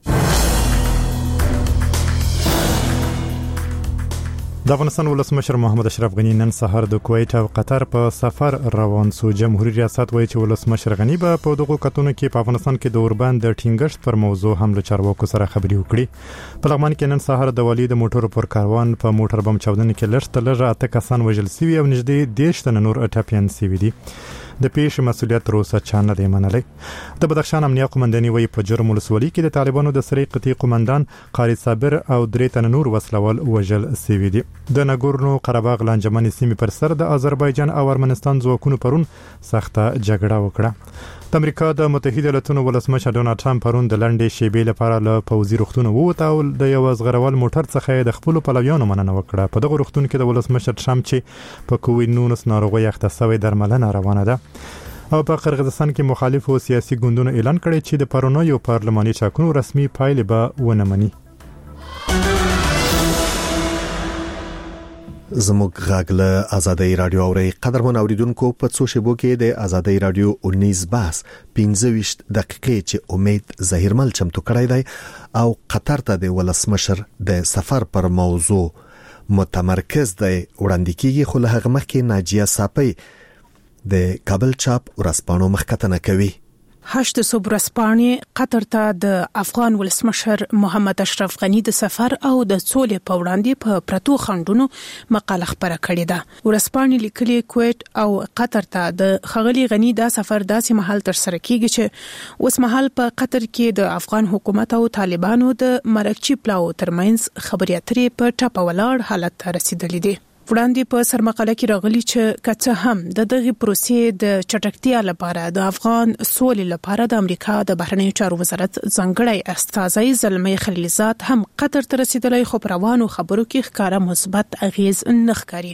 د افغانستان ولسمشر محمد اشرف غنی نن سهار د کویت او قطر په سفر روان سو. جمهوریت ریاست وایي چې ولسمشر غنی به په دغه کتونو کې په افغانستان کې د اوربان د ټینګښت پر موضوع هم له چارواکو سره خبري وکړي. په لغمان کې نن سهار د والي د موټرو پر کاروان په موټر بم چاودنې کې لږ 8 کسان وژل شوي او نږدې 10 تن نور اټاپیان شوي دي. د پیښې مسؤلیت روسه چانه دی منلای. د بدخشان امنیه قومنداني وایي په جرم ولسوالۍ کې د طالبانو د سری قطعي قومندان قاری صابر او 3 تن نور وسلوال وژل شوي دي. د ناګورنو قرهباغ لانجمن سیمې پر سر د آذربایجان او ارمنستان ځواکونو پرون سخته جګړه وکړه. د امریکا د متحده ایالاتونو ولسمشر ډونالد ټرمپ پرون د لنډې شیبې لپاره له پوځي روغتون ووت او د یو زغرول موټر څخه د خپل پلویانو مننه وکړه. په دغه روغتون کې د ولسمشر ټرمپ چې په کووډ-19 ناروغي اخته شوی درملنه روانه ده. او په قرغیزستان کې مخالف او سیاسي ګوندونو اعلان کړی چې د پرونیو پارلماني ټاکنو رسمي پایلې به ونه مني. زموږ غاګله آزادۍ رادیو اوري قدرمن اوریدونکو په څو شیبو کې د آزادۍ رادیو 19 بحث 15 دقیقې چې امید ظاهرمل چمتو کړی دی او قطر ته د ولسمشر د سفر پر موضوع متمرکز دی وړاندې کیږي. خو له هغه مخکې ناجیه صاپی د کابل چاپ ورسپانو مخکتنه کوي. 8 صبح ورځپاڼې قطر ته د افغان ولسمشر محمد اشرف غنی د سفر او د سولې په وړاندې په پرتو خندونو مقاله خبره کړې ده. ورځپاڼې لیکلي کویت او قطر ته د خغلی غنی دا سفر داسې محل تر سره کیږي چې اوس محل په قطر کې د افغان حکومت او طالبانو د مرکچی پلاو ترمنځ خبرې اترې په ټاپه ولاړ حالت ته رسیدلې دي. وړاندې په سرمقاله کې راغلي چې کڅه هم د دغه پروسې د چټکتیا لپاره د افغان سولې لپاره د امریکا د بهرنیو چارو وزارت ځانګړی استازی زلمي خلیلزاد هم قطر ته رسیدلی خو روانو خبرو کې ښکارا مثبت اغیز نه ښکاري.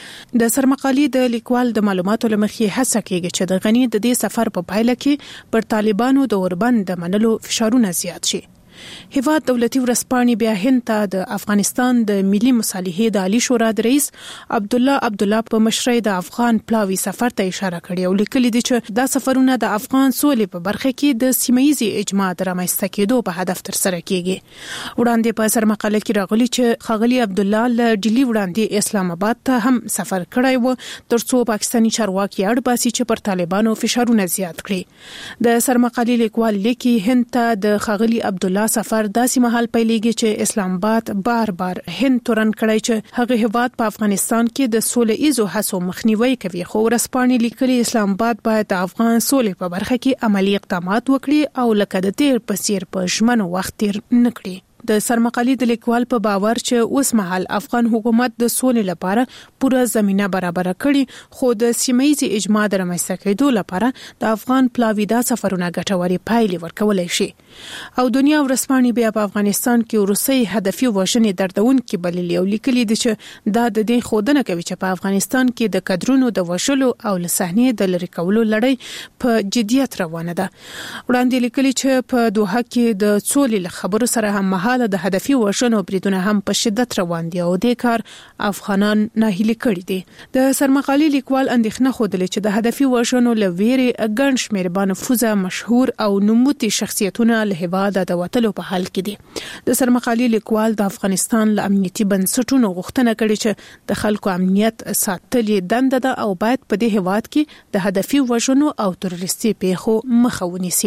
د سرمقالې د لیکوال د معلوماتو لمخې هڅه کوي چې د غنی د دې سفر په پایله کې پر طالبانو د اوربند د منلو فشارونه زیات شي. هیواد دولتي ورسپانې بیا هند ته د افغانستان د ملي مصالحې د عالی شورا د رئیس عبد الله په مشرۍ د افغان پلاوی سفر ته اشاره کړې او لیکلي دي چې دا سفرونه د افغان سولې په برخه کې د سیمه‌یزي اجماع د رامنځته کېدو په هدف تر سره کیږي. وړاندې په سرمقاله کې راغلي چې خغلی عبد الله له ډیلی وړاندې اسلام آباد ته هم سفر کړی و ترڅو پاکستاني چارواکي اړ باسي چې پر طالبانو فشارونه زیات کړي. د سرمقالې لیکوال لیکي هند ته د خغلی عبد الله سفر داسې محل پیلېږي چې اسلام آباد بار هند تورن کړی چې هغه هیواد په افغانستان کې د سولې ایزو هڅو مخنیوي کوي. خو ورسپانې لیکلي اسلام آباد باید د افغان سولې په برخه کې عملی اقدامات وکړي او لکه د تیر په څیر په ژمنو وخت تیر نه کړي. د سرمقالې د لیکوال په باور چې اوس مهال افغان حکومت د سولې لپاره پوره زمينه برابر کړي خو د سیمه‌یزي اجماع د رامنځته کېدو لپاره د افغان پلاوی د سفرونه ګټوري پایلې ورکولای شي. او دنیا ورسپانې بیا په افغانستان کې روسي هدفي وژنې دردونکې بللې او لیکلي دي چې دا د دې خودنه کوي چې په افغانستان کې د کډرونو د وشلو او لسهنې د لری کولو لړۍ په جديت روانه ده. وړاندې لیکلي چې په دوحه کې د سولې خبرو سره هم لخوا د هدفي وژنو بریدونه هم په شدت روان دي او د کار افغانان ناهیلي کړي دي. د سرمقالي لیکوال اندېښنه خوده چې د هدفي وژنو لويري ګڼ شمېر بانفوذه مشهور او نوموتي شخصیتونه له هیواده د وټلو په حال کې دي. د سرمقالي لیکوال د افغانستان له امنیتي بنسټونو غوښتنه کړې چې د خلکو امنیت ساتل دنده ده او باید په دې هیواد کې د هدفي وژنو او تروریستي پیښو مخه ونیسي.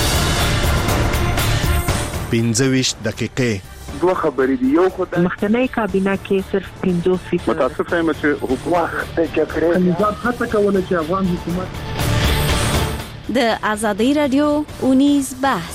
15 دقیقې دوه خبرې دي. یو خو د مخکنی کابینه کې صرف 50% متاسف یم چې حکومت د جګړې نظام هڅه کوله چې افغان حکومت د ازادي رادیو اونیز بحث.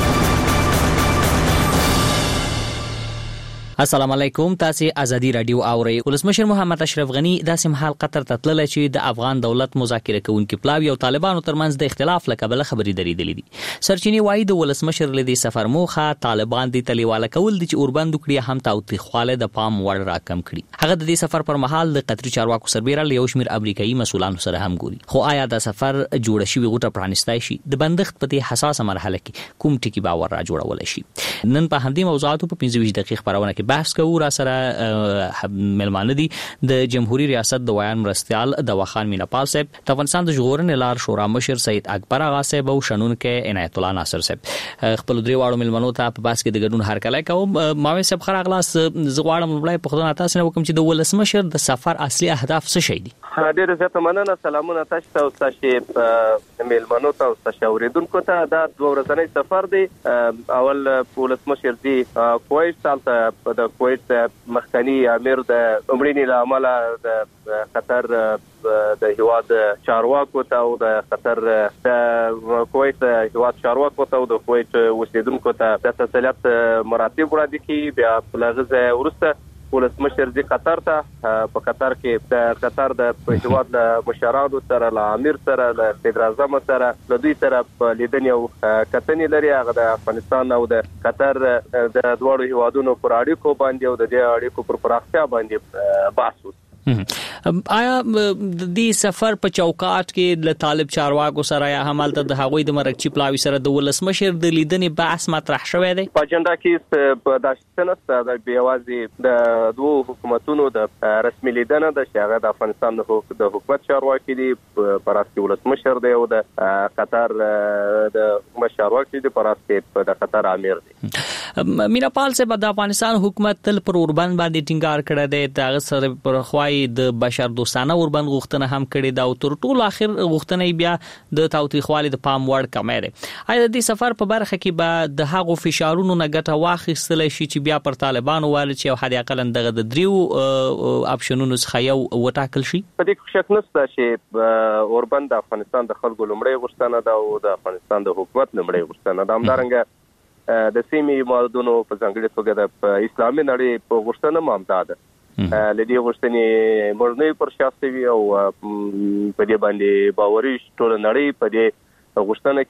السلام علیکم، تاسو ازادي رادیو اورئ. ولسمشر محمد اشرف غنی د سیمحال قطر ته تللی چې د افغان دولت مذاکره کوونکي پلاوی او طالبانو ترمنځ د اختلاف لکبله خبرې درېدلې دي. سرچینی وایي د ولسمشر لدی سفر موخه طالبان د تلیواله کول دي چې اوربند کړي هم تاوتریخواله د پام وړ راکم کړي. هغه د دې سفر پر مهال د قطري چارواکو سربېره یو شمېر امریکایي مسولانو سره هم ګوري. خو آیا د سفر جوړ شوی غوټه پرانستای شي؟ د بندښت په دې حساسه مرحله کې کوم ټکی باور را جوړول شي؟ نن په همدې موضوعاتو په 15 دقیقې خبرونه کې بحث کوو. را سره ملمانه دي د جمهوریت ریاست د ویان مرستيال د وخان میناپال صاحب، د افغانستان د ژغورنې لار شورا مشر سید اکبر اغا صاحب او شنونکو عنایت الله ناصر صاحب. خپل درې واړو ملمنو ته په باس کې د ګډون هرکلی کوم. ماوي صاحب خره اغلاس زغواړم ملای په خدای تاسو نه وکم چې د ولسمشر د سفر اصلي اهداف څه شي دي؟ ډېر زیات مننه. سلامونه تاسو ته او تاسو ملمنو ته او تاسو اوریدونکو ته. دا دوه ورځنی سفر دی. اول ولسمشر دی کویت ته د کویت مخکنی امیر د عمرینی لامل د قطر د هیواد چارواکو ته او د قطر د کویت هیواد چارواکو ته او د کویت اوسیدونکو ته د تسلیت مراتب وړاندې کی. بیا لغزه ورسته ولسمشر دی قطر ته په قطر کې د قطر د هیواد مشرانو سره له امیر سره له صدر اعظم سره له دوی سره لیدنې او کتنې لري. هغه د افغانستان او د قطر د دوه هیوادونو پر اړیکو باندې او د دې اړیکو پر پراختیا باندې بحث وکړ. آیا د دې سفر په چوکاټ کې له طالب چارواکو سره یا همالته د هغوی د مرکچی پلاوی سره د ولسمشر د لیدنې بحث مطرح شوی دی؟ په اجنډا کې په داشتنه د بیوازي د دوه حکومتونو د رسمي لیدنه د شاغه د افغانستان د حکومت چارواکي دي پراستی ولسمشر دی او د قطر د حکومت چارواکي دي پراستی د قطر امیر دی. میناپال صاحب، د افغانستان حکومت تل پر اوربند باندې ټینګار کړی دی. دا سره پر خوای د بشر دوستانه اوربند غوښتنه هم کړې ده او تر ټولو اخر غوښتنه بیا د تاوتریخوالي د پام وړ کمې ده. آیا د سفر په برخه کې به د هغو فشارونو نه ګټه واخیستل شي چې بیا پر طالبانو وایي چې او حد اقل دغه د دریو اپشنونو څخه یو وټاکل شي؟ په دې کې شک نشته چې اوربند د افغانستان د خلکو لومړی غوښتنه ده او د افغانستان د حکومت لومړی غوښتنه ده. همدارنګه د سیمې مادونو په ځانګړي توګه د اسلامي نړۍ په غوښتنه مامدا ده. لدی غوښتنې مرنه پر شخصي او په دې باندې باوري ټول نړۍ په دې غوښتنه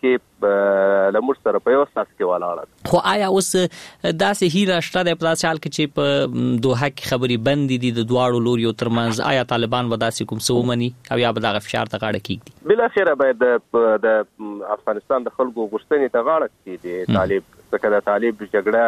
کې لمر سره په یو اساس کې ولاړه. خو آیا اوس داسې هیله شته د پلاسال کې چې په دوه کې خبري بند دي د دواړو لوريو ترمنځ؟ آیا طالبان به داسې کوم څه ومني او یا به دغه فشار ته غاړه کیږي؟ بل اخر باید د افغانستان د خلکو غوښتنې ته غاړه کیږي. طالب څنګه د طالب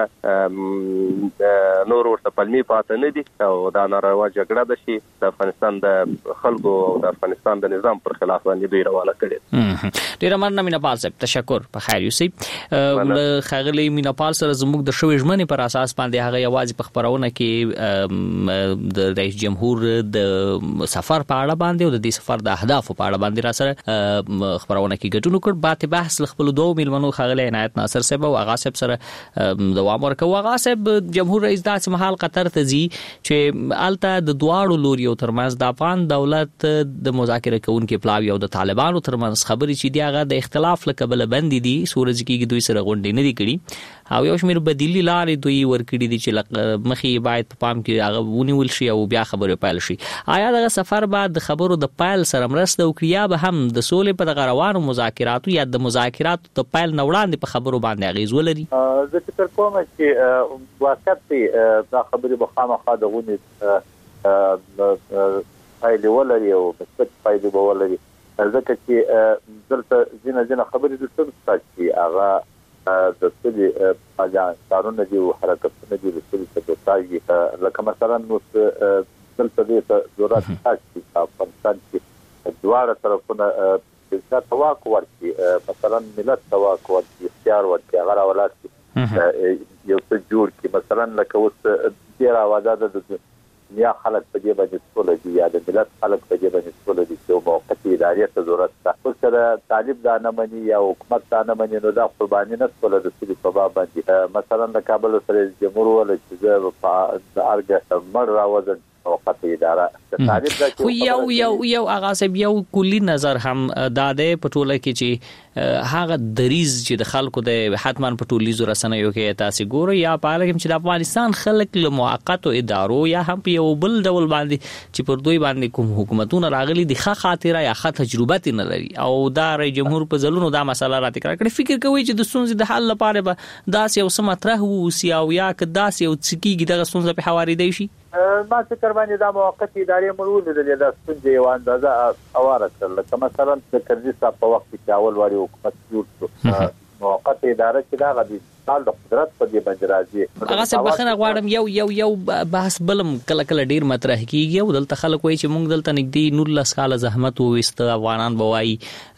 جګړه نور ورته پلمي پاتې نه دي او دا ناروا جګړه ده چې د افغانستان د خلکو او د افغانستان د نظام پر خلاف باندې دوی روانه کړي. ډیر مننه میناپال صاحب، تشکر. په خیر یوسي خغلی میناپال سره زموږ د شوې ژمنې پر اساس باندې هغه یوازې په خبرونه کې د رئیس جمهور د سفر په اړه باندې او د دې سفر د اهداف په اړه باندې را سره خبرونه کې ګډون وکړ. بات بحث خپل دوه ملمنو خغلی عنایت ناصر صاحب او اغا سره دوام ورکوه. اغا صاحب، جمهور رئیس داسې محل قطر ته ځي چې الته د دواړو لوريو ترمنځ د افغان دولت د مذاکره کوونکو پلاوی او د طالبانو ترمنځ خبرې چې دی هغه د اختلاف لکبل بند دي. سورج کېږي دوی سره غونډې نه دي کړي او یو شمېر بدیلی لارې دوی ورکړي دي چې مخې باید په پام کې هغه ونیول شي او بیا خبرې پیل شي. آیا دغه سفر بعد د خبرو د پیل سره مرسته وکړي یا به هم د سولې په دغه روانو مذاکراتو یا د مذاکراتو د پیل نه وړاندې په خبرو باندې اغیز ولري؟ زه فکر کوم چې واقعي دا خبرې به خامخا د غونې فایده ولري او مثبت فایده به ولري، ځکه چې دلته ځینې خبرې د څه چې هغه د څه اجان کارونه دي او حرکتونه دي چې د دوستایي لکه مثلا نو دلته د ضرورت تاسو په افغانستان کې دواره طرفونه د تواک ورتي مثلا ملت تواک ورتي اختیار ورتي هغه ولات یو څه جوړ کی مثلا لکه اوس ډیر آوازه د یا خلک په دې باندې ټول دي یا د ملت خلک په دې باندې ټول دي چې موقتي ادارې ته ضرورت ده خو سره طالب دا نه مني یا حکومت دا نه مني نو دا قرباني نه ټول د سړي په باب باندې مثلا د کابل سره جمهور ول چې په ارګه مر راوځي موقتي اداره خو یو اغاثه یو کلی نظر هم داده په ټوله کې چې هغه دریز چې د خلکو د حتمان په ټولیزو رسنیو کې تاسو ګورئ یا په اړه چې د افغانستان خلک له موقتو ادارو یا هم په یو بل ډول باندې چې پر دوی باندې کوم حکومتونه راغلي د ښه خاطره یا ښه تجربه نه لري او دا رئیس جمهور په ځلونو دا مسله را تکرار کړي فکر کوي چې د ستونزې د حل لپاره به داسې یو سم طرح ووسی او یا که داسې یو څکیږي دغه ستونزه په حواله دی شي ما فکر باندې دا موقتي ادارې مرول دي د ستونزې یو اندازه اواره کړل مثلا د کرزي صاحب په وخت کې اول واري حکومت جوړ شو موقتي اداره چې دا غدي د قدرت په دې باندې راځي هغه څه بخنه غواړم یو بحث بلم کله ډیر مطرح کیږي او دلته خلک وایي چې موږ دلته نږدې 19 کال زحمت وويست افغانان بوای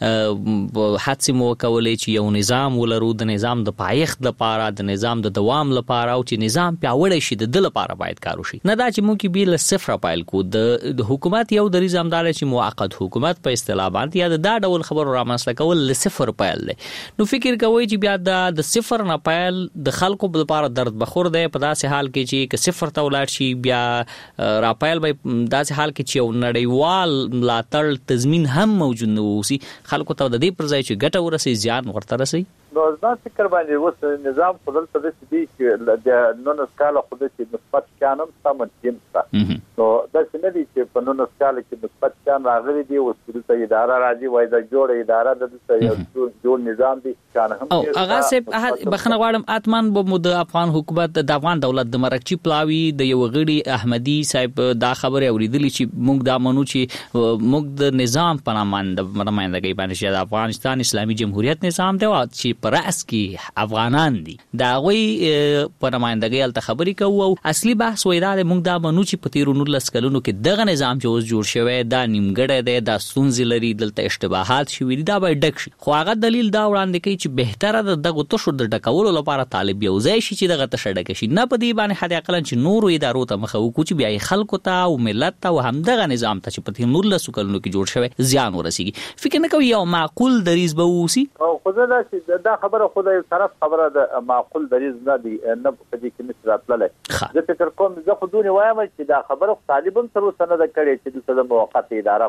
حادثه مو کولې چې یو نظام ولرو د نظام د پایښت لپاره د نظام د دوام لپاره او چې نظام پیاوړی شي د لپاره باید کار وشي نه دا چې موږ کې بیل صفر پایل کو د حکومت یو د نظامدار چې موقت حکومت په اصطلاح باندې یا دا ډول خبرو رامنځته کول ل صفر پایل دی نو فکر کوي چې بیا د صفر نه د خلکو لپاره درد بخور دی په داسې حال کې چې صفر ته ولاړ شي بیا راپایل به داسې حال کې چې یو نړیوال ملاتړ تضمین هم موجود نه وي خلکو ته د دې پر ځای چې ګټه ورسي زیان ورته رسي نو ځان فکر باندې اوس نظام خپل څه دي چې د نن سکاله خود چې مثبت کانم سم تیم نو دا څنګه دي چې په نن سکاله کې مثبت کان راغلي دي او څه اداره راځي وای دا جوړ اداره د یو جوړ نظام دي کان هم او هغه سه بخنه غواړم اتمان به د افغان حکومت د افغان دولت د مرکچی پلاوی د یو غړي احمدي صاحب دا خبره اوریدلی چې موږ دا منو چې موږ د نظام په نمائندګۍ باندې چې د افغانستان اسلامي جمهوریت نظام دی او چې پر راس کې افغانان دي دا غوي په نمائندګۍ الته خبرې کوو او اصلي بحث وای دا موږ دا منو چې په تیر 19 کلونو کې دغه نظام چې اوس جوړ شوی دا نیمګړی دی دا ستونزې لري دلته اشتباهات شوي دي دا باید ډک شي خو هغه دلیل دا وړاندې کوي چې بهتره دغه تشو د ډکولو لپاره طالب یو ځای شي چې دغه تشه ډک شي نه په دې باندې حد اقل چې نورو ادارو ته مخه وکړي چې بیا خلکو ته او ملت ته او همدغه نظام ته چې په تیر 19 کلونو کې جوړ شوی زیان ورسیږي فکر نه کوي یو معقول دریز به وسی او خو دا خبره خدای طرف خبره د معقول دریز نه دی نه په دې کې نشي راتللی زه فکر کوم زه خو دونی وایم چې دا خبره طالبان تر اوسه نه کړې چې د موقت اداره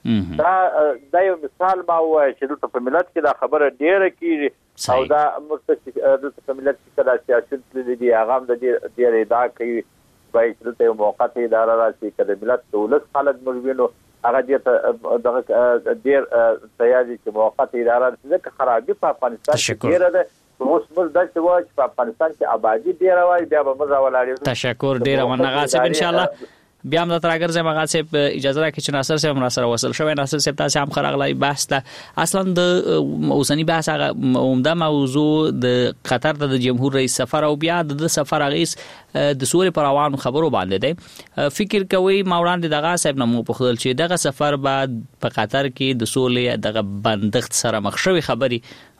غواړم دا یو مثال ما وایي چې په ملت کې دا خبره ډیره کیږي او دا مرتکب د ملت کې دا سیاست دي هغه د ډیره ادعا کوي وایي چې د موقت اداره راځي چې د ملت دولت خلک مروینو هغه دې دغه ډیر تیاری چې موقت اداره ځکه خرابې په افغانستان کې ډیره ده اوس موږ د څه وایي چې په افغانستان کې آبادی ډیره وایي بیا به موږ ولاړو تشکر ډیره ونغه سب ان شاء الله بیا هم د تراګر زما غاصب اجازه راکړئ چې ناصر صاحب را سره وصل شوی ناصر صاحب تاسو هم خراغلای بحث ته اصلا د اوسنی بحث هغه عمده موضوع د قطر د جمهور رئیس سفر او بیا د سفر رئیس د سوري پر روانو خبرو باندې دی فکر کوي ما وړاندې دغه صاحب نمو په خپل چې دغه سفر بعد په قطر کې د سولې دغه بندښت سره مخ شوی خبري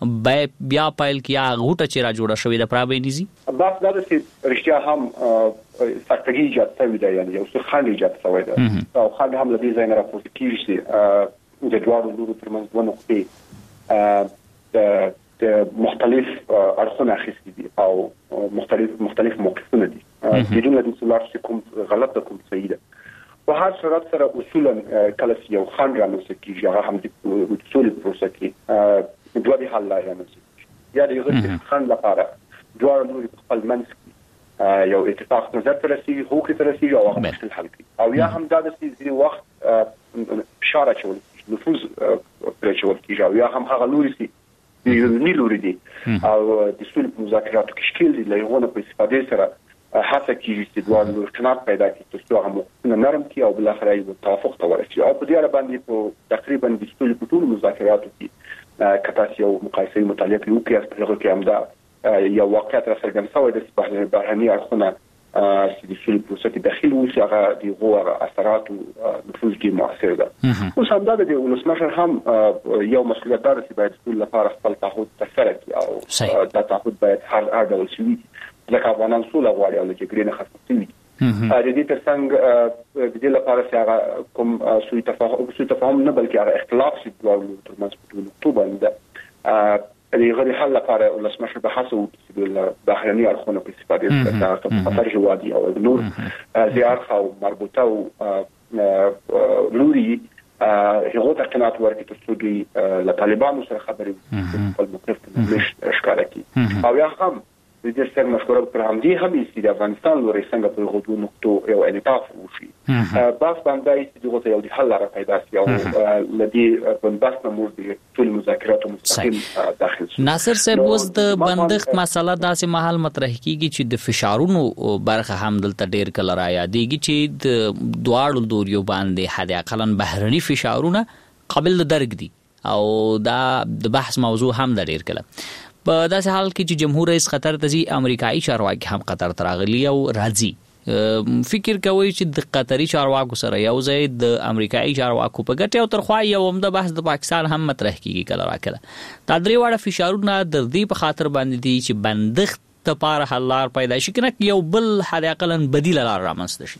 بیا پایل کیا غوټه چې را جوړه شوې د پرابینیزي بس دا چې رښتیا هم سختګي ایجاد شوی دی یعنی یو څه خالي ایجاد شوی دی او خالي هم د دې ځای نه راپورته کیږي چې د دوه لورو ترمنځ دوه نقطې د مختلف اړخونه اخیستي دي او مختلف موقفونه دي بدون د څلور چې کوم غلط ده کوم صحیح ده په هر صورت سره اصولا کله چې یو خان رامنځته کیږي هغه هم د اصول پروسه کې دوه دي حل لري یا د یو خان لپاره دوه لوري خپل منځ یو اتفاق نظر ته رسیږي حقوق ته رسیږي او هغه مشکل حل کوي او یا هم دا د سې وخت اشاره چول نفوذ پرې چول کیږي او یا هم هغه لوري سي یو لوري دي او د ټول مذاکراتو کې شکل دي لایغونه په استفاده سره هڅه کیږي چې دوه لوري کنات پیدا کړي چې هغه نرم کی او بل اخر یو توافق ته ورسیږي او په دې اړه باندې په تقریبا د ټول مذاکراتو کې کتاسي او مقایسه مطالعه کوي چې هغه کې هم دا یو واقعیت را څرګند شوی د بهرني اړخونه چې د فیل پروسه داخلي وو چې هغه د غوړ اثرات او نفوذ کې مؤثر ده. اوس هم دا د ولسمشر هم یو مسؤلیت دار چې باید ټول لپاره خپل تعهد تفسیر کړي او دا تعهد باید هر ډول شي ځکه افغانان سوله غواړي او د جګړې نه خلاص شي. د دې ترڅنګ د دې لپاره چې هغه کوم سوء تفاهم نه بلکې هغه اختلاف چې دوه ترمنځ په ټول باندې د غیر حل لپاره ولسمشر به هڅه وکړي د بهرني اړخونو په استفاده څخه په خطر هوادي او نور زیات او مربوطه او لوري هغه ته قناعت ورکړي چې دوی له طالبانو سره خبرې وکړي په موقف مش اشکال کوي او یا هم د دې سره مشوره پر همدې هم چې د افغانستان لوري څنګه په غوډو نقطو یو انعطاف وشي بس باندې چې دغه یو د حل لپاره پیدا شي او لدی بندښت نمور دي ټول مذاکرات مستقیم داخل شي. ناصر صاحب اوس د بندښت مسله داسې محل مطرح کیږي چې د فشارونو برخه هم دلته ډیر کله را یادېږي چې د دواړو دوریو باندې حد اقل بهرني فشارونه قابل درک دي او دا د بحث موضوع هم د ډیر کله په داسې حال کې چې جمهور رئیس قطر ته ځي امریکایي چارواکي هم قطر ته راغلي او راځي. فکر کوي چې د قطري چارواکو سره یو ځای د امریکایي چارواکو په ګټه او ترخوا یو هم د بحث د پاکستان هم مطرح کیږي کله راکله. دا درې واړه فشارونه د دې په خاطر باندې دي چې بندښت لپاره حل لار پیدا شي کنه یو بل حد اقل بدیل لار رامنځته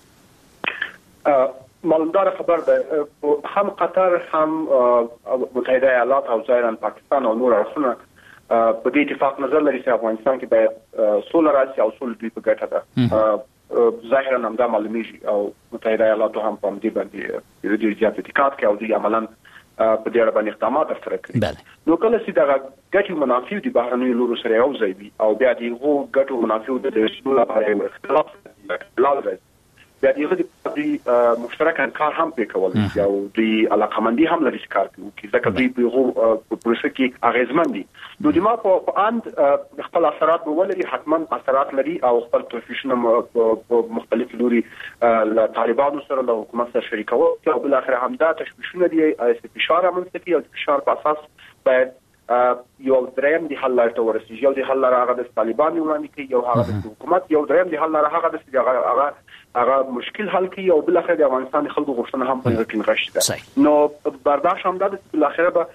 شي. معلومدار خبر ده هم قطر هم متحده ایالات او ظاهرا پاکستان او نور اړخونه په دې اتفاق نظر لري چې افغانستان کې باید سوله راشي او سوله دوی په ګټه ده. ظاهرا هم دا معلومیږي او متحده ایالات هم په دې باندې ډېر زیات اعتقاد کوي او دوی عملاً په دې اړه باندې اقدامات ترسره کوي. نو کله چې دا ګټې منافع دي بهرنیو لورو سره یو ځای وي او بیا دغه ګټو منافع د رسول لپاره اختلاف لازم بیا دغه مشترک کار هم وکول او د علاقمندي هم لري کار کوي ځکه دوی په پروسه کې اغیزمن دي. نو د ما په اند خپل اثرات به ولري حتما اثرات لري او خپل پروفیشنل مختلف لوري له طالبانو سره له حکومت سره شریکو او بل اخر هم دا تشویشونه دي چې فشار منځ او فشار په اساس باید یو دریم دی حل لاره ورسیږي یو دی حل لاره هغه د طالبانو وړاندې کوي یو هغه د حکومت یو دریم دی حل لاره هغه د هغه مشکل حل کوي او بل اخر د افغانستان خلکو غوښتنه هم په کې نغښتي ده. نو برداشت هم ده چې بل اخر به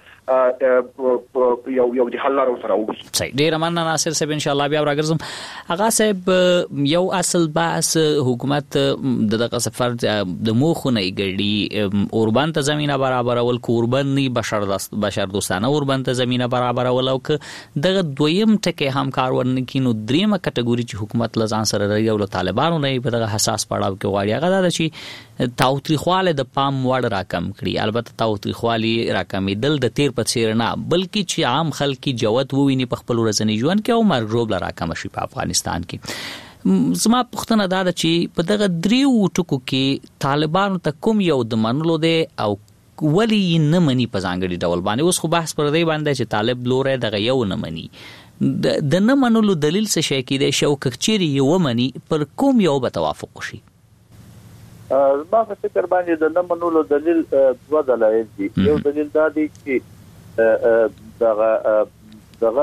یو د حل لاره سره وګوري. صحیح ډیر مننه ناصر صاحب ان شاء الله بیا راګرځم. هغه صاحب یو اصل بحث حکومت دغه سفر د موخونه ایګړي اوربان ته زمينه برابرول کوربني بشر دوستانه اوربان ته زمينه برابرول او دغه دویم ټکي هم کارونه کینو دریمه کټګوري چې حکومت لزان سره لري او طالبانو نه په دغه حساس پړاو کې غواړي هغه دا چې تاوتریخواله د پام وړ راکم کړي. البته تاوتریخوالي راکمېدل د تیر په څیر نه بلکې چې عام خلک جوت وویني په خپل ورځنی ژوند کې او مرګ لا راکم شي په افغانستان کې. زما پوښتنه دا ده چې په دغه دریو ټکو کې طالبانو ته کوم یو د منلو دی او ولی نه مني په ځانګړي ډول باندې. اوس خو بحث پر دی باندې چې طالب لوري دغه یو نه مني د نه منلو دلیل څه شي کې دی شو کچيري یو مني پر کوم یو به توافق شي. ما فکر باندې د نه منلو دلیل دوه دلایل دي. یو دلیل دا دی چې دغه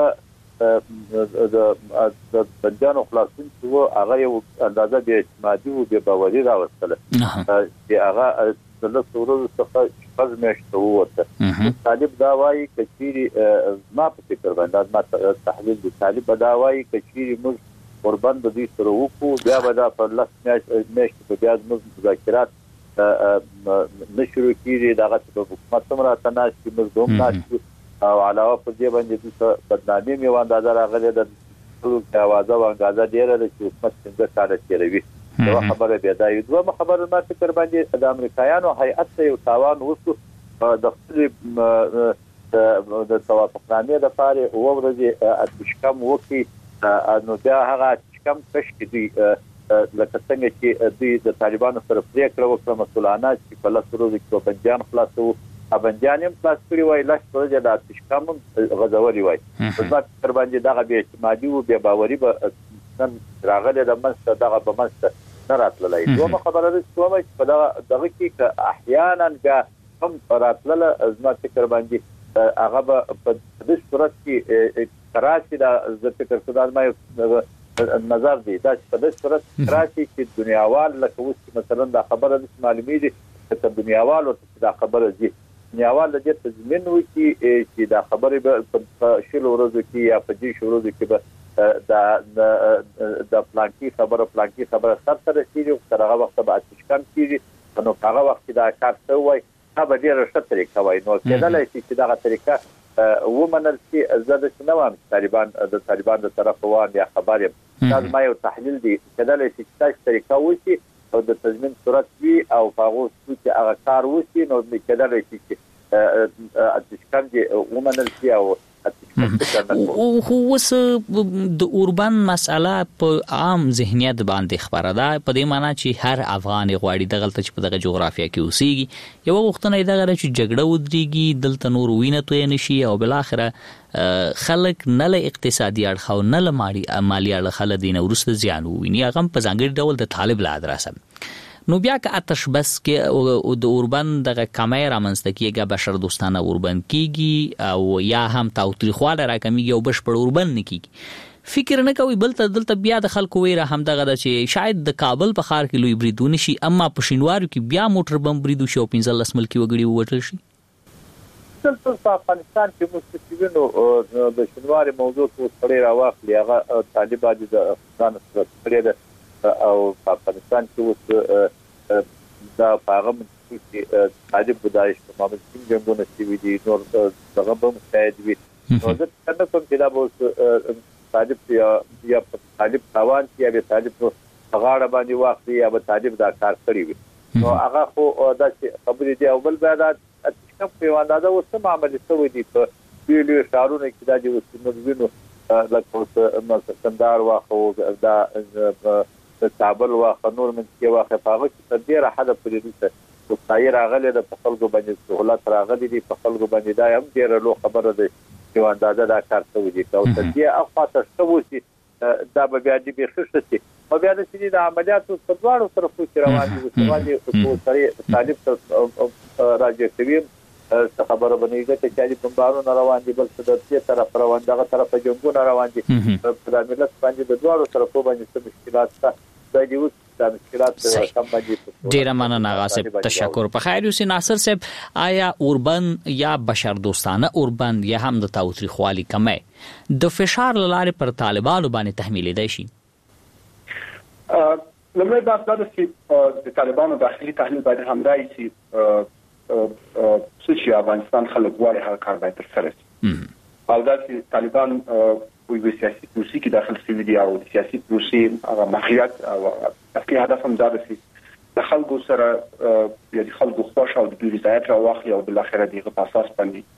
د بنجانو خلاصون چې هغه یو اندازه به اعتمادي او به باوري راوستله چې هغه د لسورو څخه شپږ میاشتې ووته. طالب دا وایي چې ما فکر باندې ما تحلیل دي طالب دا وایي چې موږ قربان د دې سره وکړو بیا به دا په لاس میاشتې په بیا موږ مذاکرات نشرو کیږي دغه په حکومت سره تناسب موږ دوم ناشو او علاوه په دې باندې د بدنامي میو اندازه راغلي د ټول اوازه او اندازه ډیره د حکومت څنګه کار کوي. دا خبره بیا دا یو دوه خبره ما فکر باندې د امریکایانو هیئت یو تاوان وسو د خپل د توافقنامې لپاره او ورځي اتشکم وکي نو دا هغه کم کش دي لکه څنګه چې دوی د طالبانو سره پریکړه وکړه مسولانه چې په لاس ورځ کې بنجان خلاصو ابنجانم خلاص کړی وای لاس ورځ د اتشکم غزوري وای په تر باندې دغه به اعتمادي او به باوري به نن راغله د منځ دغه په منځ نه راتللی. دوه خبره ده چې په دغه کې احیانا هم راتلله زما فکر باندې هغه په دې صورت کې کراچي دا زه فکر کوم ما نظر دی دا چې په دې صورت کراچي کې دنیاوال لکه اوس مثلا دا خبره د معلومي دي چې دنیاوال او دا خبره دي دنیاوال د دې تضمین وکي چې دا خبره په شلو ورځو کې یا په 10 ورځو کې به د پلانکی خبره سره کیږي تر هغه وخت به اتشکان کیږي نو هغه وخت دا کار څه وای هغه ډیره ښه طریقه وای نو کېدلای شي چې دا طریقه ومنل شي زده چې نو طالبان د طرف وان یا خبرې دا ما یو تحلیل دی کېدلای شي چې تاسو طریقه وشي او د تضمین صورت وي او هغه چې هغه کار وشي نو کېدلای شي چې اتشکان دې ومنل شي او خو اوس د اوربان مسأله په عام ذهنیت باندې خبره ده په دې معنی چې هر افغان غواړي دغلته چې په دغه جغرافیا کې اوسېږي یو وختونه دغه چې جګړه ودرېږي دلته نور وینه توې نشي او بل اخره خلک نه له اقتصادي اړخ او نه له مالی اړخ له دینه ورسته زیان وویني هغه په ځانګړي ډول د طالب لا دراسه نو بیا که آتش بس کې د اوربان دغه کمای رامنځته کیږي بشر دوستانه اوربان کیږي او یا هم تاوتریخواله راکمیږي او بشپړ اوربان نه کیږي فکر نه کوي بل دلته بیا د خلکو ویره هم دغه چې شاید د کابل په ښار کې لوی بریدونه شي اما په شینوارو کې بیا موټر بم بریدو شي او 15 ملکی وګړي ووټل شي ټول په افغانستان کې مستقیمونو د شینواري موضوع څو سړي راوخلي هغه طالبان د افغان سره او په افغانستان کې اوس دا پیغام چې طالب بدایش په محمد سنگ جنگونه چې دي نور دغه به مستعد وي نو زه څنګه کوم چې دا به طالب یا طالب توان چې یا طالب نو غاړه باندې واخلي یا به طالب دا کار کړی وي نو هغه خو دا چې خبرې دی او بل بعد چې په اندازه اوس معاملې شوې دي په ویلو شارونه کې دا چې اوس نو وینو لکه سندار واخو دا تابل واخ نور من کې واخه پاغه چې ډیره حد پرې دي او طایر راغله د خلکو باندې سہولت راغلي دي په خلکو باندې دا هم ډیره لو خبره ده چې اندازه دا کار کوي چې او تدې اخواته شوسي دا به بیا دې بخښتي او بیا د سړي د عملیاتو په دواړو طرفو کې روان دي او سړي طالب راځي کوي خبره بنېږي چې د بمبارونو روان دي بل څه د دې طرف روان دغه طرف جنگونه روان دي په د ملت باندې د دواړو طرفو باندې څه مشکلات شته د مشکلات کم باندې ډیر مننه غاسب تشکر په خیر یوسف ناصر صاحب آیا اوربان یا بشر دوستانه اوربان یا هم د تاوتریخوالي کمه د فشار لاره پر طالبانو باندې تحمیل دی شي لمړی دا چې د طالبانو داخلي تحلیل باید همدای چې چې افغانستان خلک غواړي هغه کار باید ترسره شي او دا چې طالبان په سیاسي پروسې کې داخل شوي دي او سیاسي پروسې هغه ماهیت او اصلي هدف هم دا دی د خلکو سره د خلکو خوښ او د دوی رضایت راوخلي او بل اخر دغه په اساس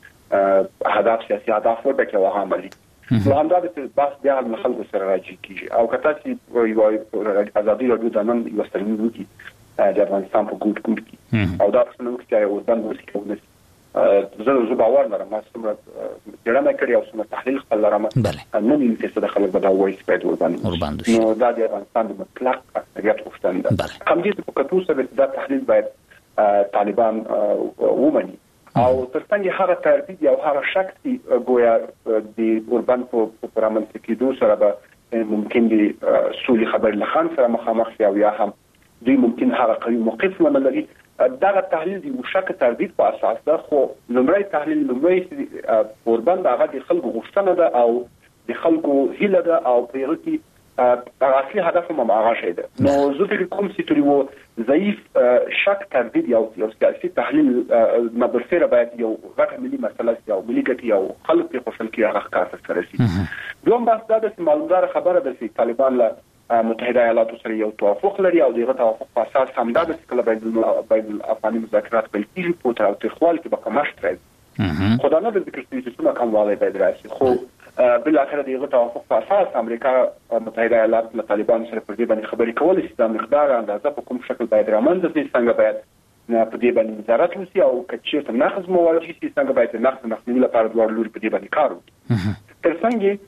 باندې هدف سیاسي هدف ورته کې عملي نو هم دا د بحث بیا د خلکو سره راځي کیږي او کته چې یو ازادي راډیو د نن یو سترګې وکي د افغانستان په ګوټ کې او دا څنګه چې یو ځان وسیله زه باور لرم چې څومره جوړه کړی او څومره تحلیل خپل لرم نو نیم چې د خلک بداوي سپېد ورباندې نو دا د افغانستان د مطلق اکثریت غوښتنه ده کوم دي په کتو سره دا تحلیل باید طالبان ومني او ترڅنګ هغه ترتیب او هغه شک چې ګویا د اوربان په پرامن کې دوه سره به ممکن دي سولي خبر لخان سره مخامخ او یا هم دوی ممکن هغه قوي موقف ولري دا تحلیل دی مشکل تردید په اساس ده خو لمړی تحلیل لمړی اوربان هغه د خلکو غوښتنه ده او د خلکو هیله ده او په هغه کې اصلي هدف هم هغه شی ده نو زه فکر کوم چې تریو ضعیف شک تردید یو سیاسي تحلیل مبرفره باید یو غټه ملي مسله او ملي ګټي او خلک په خوشحال کې هغه کار سره شي دوم بس دا د معلومدار خبره ده چې طالبان له متحده ایالاتو سره یو توافق لري او دغه توافق په اساس هم دا د کله بین الافغاني مذاکرات بل کیږي په تر او تخوال کې به کمشت راځي خدای نه د ذکر چې څه کمواله باید راشي خو بل اخر دغه توافق په اساس امریکا متحده ایالات له طالبان سره په دې باندې خبرې کولې چې د مقدار اندازه په کوم شکل باید رامنځته شي څنګه باید په دې باندې نظارت وشي او کچې ته نقض مواجه شي څنګه باید نقض لپاره دوه لوري په دې باندې کار وکړي ترڅنګ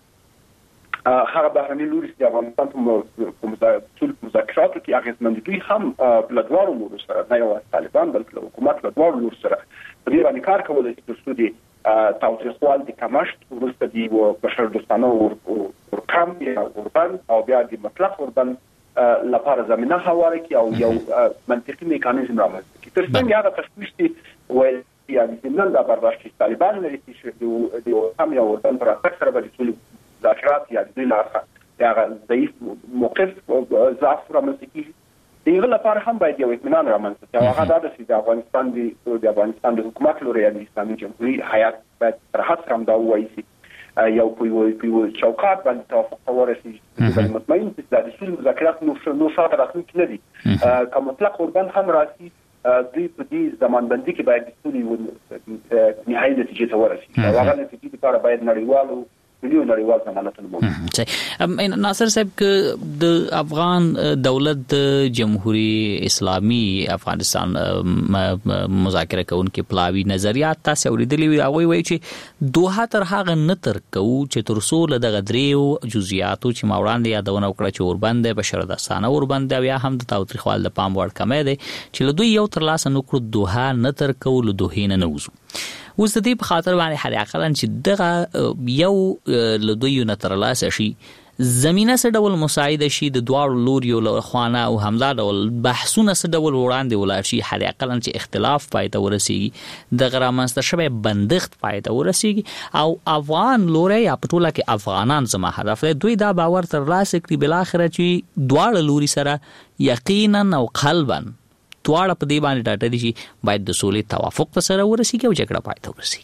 هغه بهرني لوري چې افغانستان په مذاکراتو کې اغیزمندوي هم لدوارو لورو سره نه یو طالبان بلکې حکومت لدوارو لورو سره په دې باندې کار کولای شي چې د تاوتریخوال د کمشت ورسته دی او بشر دوستانه او کم یا اوربن او بیا د مطلق اوربن لپاره زمينه هواره کی او یو منطقي میکانیزم رامنځته کی تر څنګه هغه تشویش دي ویل یعنی نن دا برداشت طالبان لري چې د هم یو اوربن پر اساس سره به ټول ذکرات یا د لاره هغه ضعیف موقف ضعف رامنځته کی دغه لپاره هم باید یو اطمینان رامنځته شي. هغه دا د افغانستان د حکومت لوري د اسلامي جمهوریت حیات باید تر هڅه هم دا وایي یو په چوکاټ باندې توافق ورسیږي چې مطمئن چې د اصول مذاکرات نو شاته راځي نه دي کوم مطلق اوربن هم راځي دوی په دې زمانبندي کې باید د اصول نهایي نتیجې ته ورسیږي. هغه نتیجې لپاره باید نړیوالو نړیوال ضمانتونه موجود. ناصر صاحب ک د افغان دولت د جمهوریت اسلامي افغانستان مذاکره کوونکې پلاوی نظریات تاسو اوریدلی وي هغه وایي چې دوه تر هغه نتر کو چې تر څو له دغه دریو جزئیاتو چې ما وړاندې یادونه وکړه چې اوربند بشر دستانه اوربند یا هم د تاوتریخوال د پام وړ کمې دی چې له دوی یو تر لاس نکړو دوه نتر کو له دوه نه نوزو اوس د دې په خاطر باندې هر عقلن چې دغه یو له دوی نه تر لاس شي زمينه څه ډول مساعده شي د دواړو لوريو له خوانه او همدا ډول بحثونه څه ډول وړاندې ولاړ شي هر عقلن چې اختلاف پایته ورسیږي د غرامنست شوه بندښت پایته ورسیږي او افغان لوري یا پټوله کې افغانان زما هدف دی دوی دا باور تر لاسه کړي بل اخره چې دواړو لوري سره یقینا او قلبا دواړه په دې باندې ډاټه دي چې باید د سولې توافق ته سره ورسیږي او جګړه پای ته ورسیږي.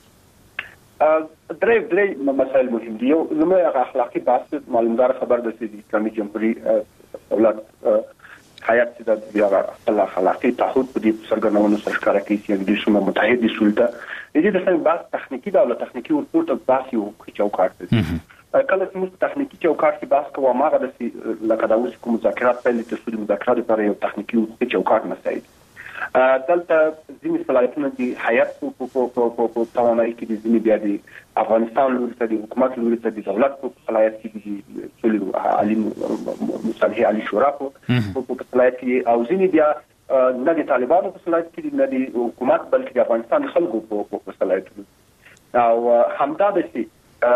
درې مسایل مهم دي. یو لومړی اخلاقي بحث معلومدار خبر ده چې د اسلامي جمهوریت دولت حیات چې د اخلاقي تعهد په دې سرګرنونو سره ښکارا کوي چې د شمه متحد سولته د دې د څنګه بحث تخنیکی دا له تخنیکی ورپورته بحث یو چوکاټ دی. کله چې موږ تخنیکی چوکاټ کې بحث کوو ماغه د لکه دا اوس کوم مذاکرات پیل د تسویل مذاکرات لپاره یو تخنیکی چوکاټ مسایل دلته ځینې صلاحیتونه دي حیات په توانایي کې دي ځینې بیا د افغانستان لوري ته د حکومت لوري ته د دولت په صلاحیت کې دي ټول عالي مصالحه عالي شورا په صلاحیت کې او ځینې بیا نه د طالبانو په صلاحیت کې دي نه د حکومت بلکې د افغانستان خلکو په صلاحیت کې او همدا د شي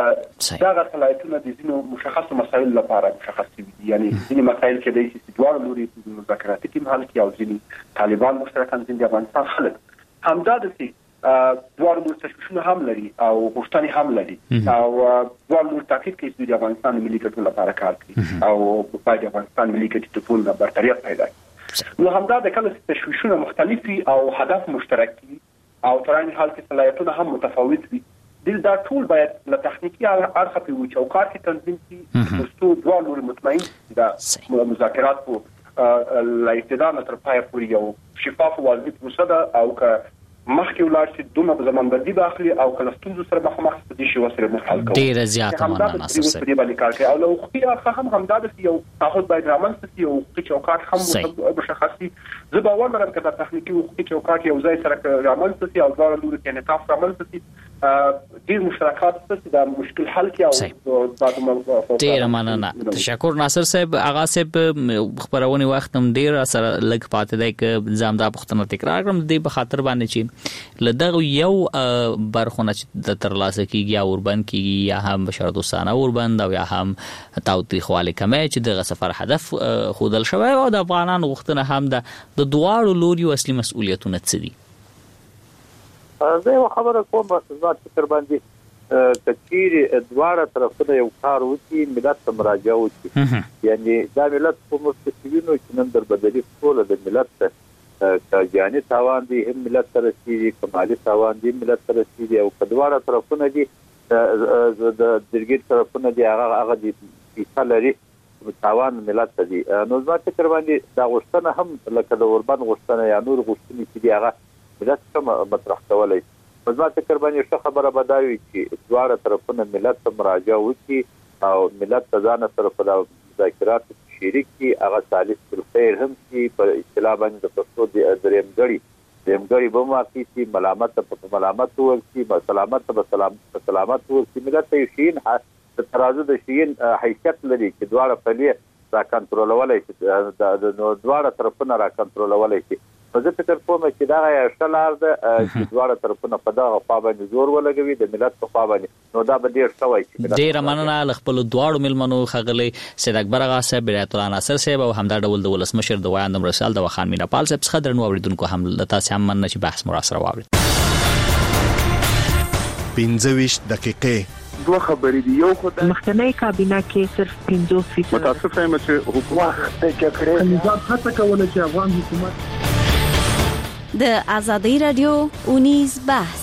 دا غوښتنه د ځینو مشخص مسایل لپاره مشخص دي یعنی ځینې مسایل کې د استدوار لوري په مذاکرات کې محل کې او ځینې طالبان مشترکان ځینې افغانستان خلک همدا د دوار د تشویشونو هم لري او غوښتنې هم لري او دوار د تاکید کوي چې د افغانستان ملي ګټو لپاره کار کوي او په افغانستان ملي ګټو ته ټول برتریت پیدا کوي. نو همدا د کله تشویشونه مختلفي او هدف مشترک دي او ترانه حال کې صلاحیتونه هم متفاوت دي. دا ټول باید له تخنیکی اړخه په چوکاټ کې تنظیم شي ترڅو دوه لوري مطمئن د مذاکرات په لا ابتدا تر پای پورې یو شفاف او واضح پروسه او که مخکې ولاړ شي دومره په زمانبندي داخلي او کله ستونزو سره مخامخ دي شي وسره مخالفت کوي ډیر زیات مننه ناصر صاحب دې باندې کار کوي او لو خو هم دا د یو تعهد باید رامنځته شي او چوکاټ هم مشخصي زه باور لرم چې د تخنیکی او چوکاټ یو ځای سره رامنځته شي او دا لوري کې انعطاف رامنځته شي ډیر مشترکات څه د مشکل حل کې او بعد ډیر مننه تشکر ناصر صاحب اغا صاحب خبرونه وخت هم ډیر سره لګ پاتې دی ک زمدا پختنه تکرار کوم د په خاطر باندې چې لدغه یو برخونه چې د ترلاسه کیږي یا اوربند کیږي یا هم بشر دوستانه اوربند او یا هم تاوتریخواله کمې چې دغه سفر هدف خودل شوی او د افغانانو غوښتنه هم د دواړو لوري اصلي مسؤلیتونه څه دي. زه یو خبره کوم ځات فکر باندې کچیر دواړه طرفونه یو کار وکړي ملت ته مراجعه وکړي یعنی دا ملت په مستقیمو چې نن در بدلی ټول د ملت ته ځاني تاوان دي هم ملت سره چې کمالي تاوان دي ملت سره چې او دواړه طرفونه دي د درګیر طرفونه دي هغه دي چې لري تاوان ملت ته دي. نو ځات فکر باندې دا غوښتنه هم لکه د اوربند غوښتنه یا نور غوښتنې چې دي هغه ملت کوم مطرح کولای په ځما فکر باندې څه خبره بداوي چې دواړه طرفونه ملت ته مراجعه وکړي او ملت ته ځان سره په مذاکرات شریک کی هغه ثالث بالخير هم چې په اصطلاح باندې د پښتو درېمګړي به ماقي چې ملامت په ملامت ورسي سلامت په سلامت ورسي ملت ته شین د ترازو د شین حیثیت لري چې دواړه په لې را کنټرولولای شي د دواړه طرفونه را کنټرولولای شي زه فکر کوم چې دا یو شلار ده چې دواړه طرفونه په دغه خوا باندې زور ولګوي د ملت په خوا باندې نو دا به ډیر شوی چې ډیر مننه خپل دواړو ملمنو خغلی سید اکبر آغا صاحب بیرات الله ناصر صاحب او همدا ډول د ولسمشر د ویاند مرسال د وخان میناپال صاحب څخه درنو اوریدونکو هم تاسو هم مننه چې بحث مراسره واورید 15 دقیقې دوه خبرې دی یو خدای مخکنی کابینه کې صرف 50% متاسف یم چې حکومت کې کړی نظام هڅه کوله چې افغان حکومت د آزادۍ رادیو 19 بحث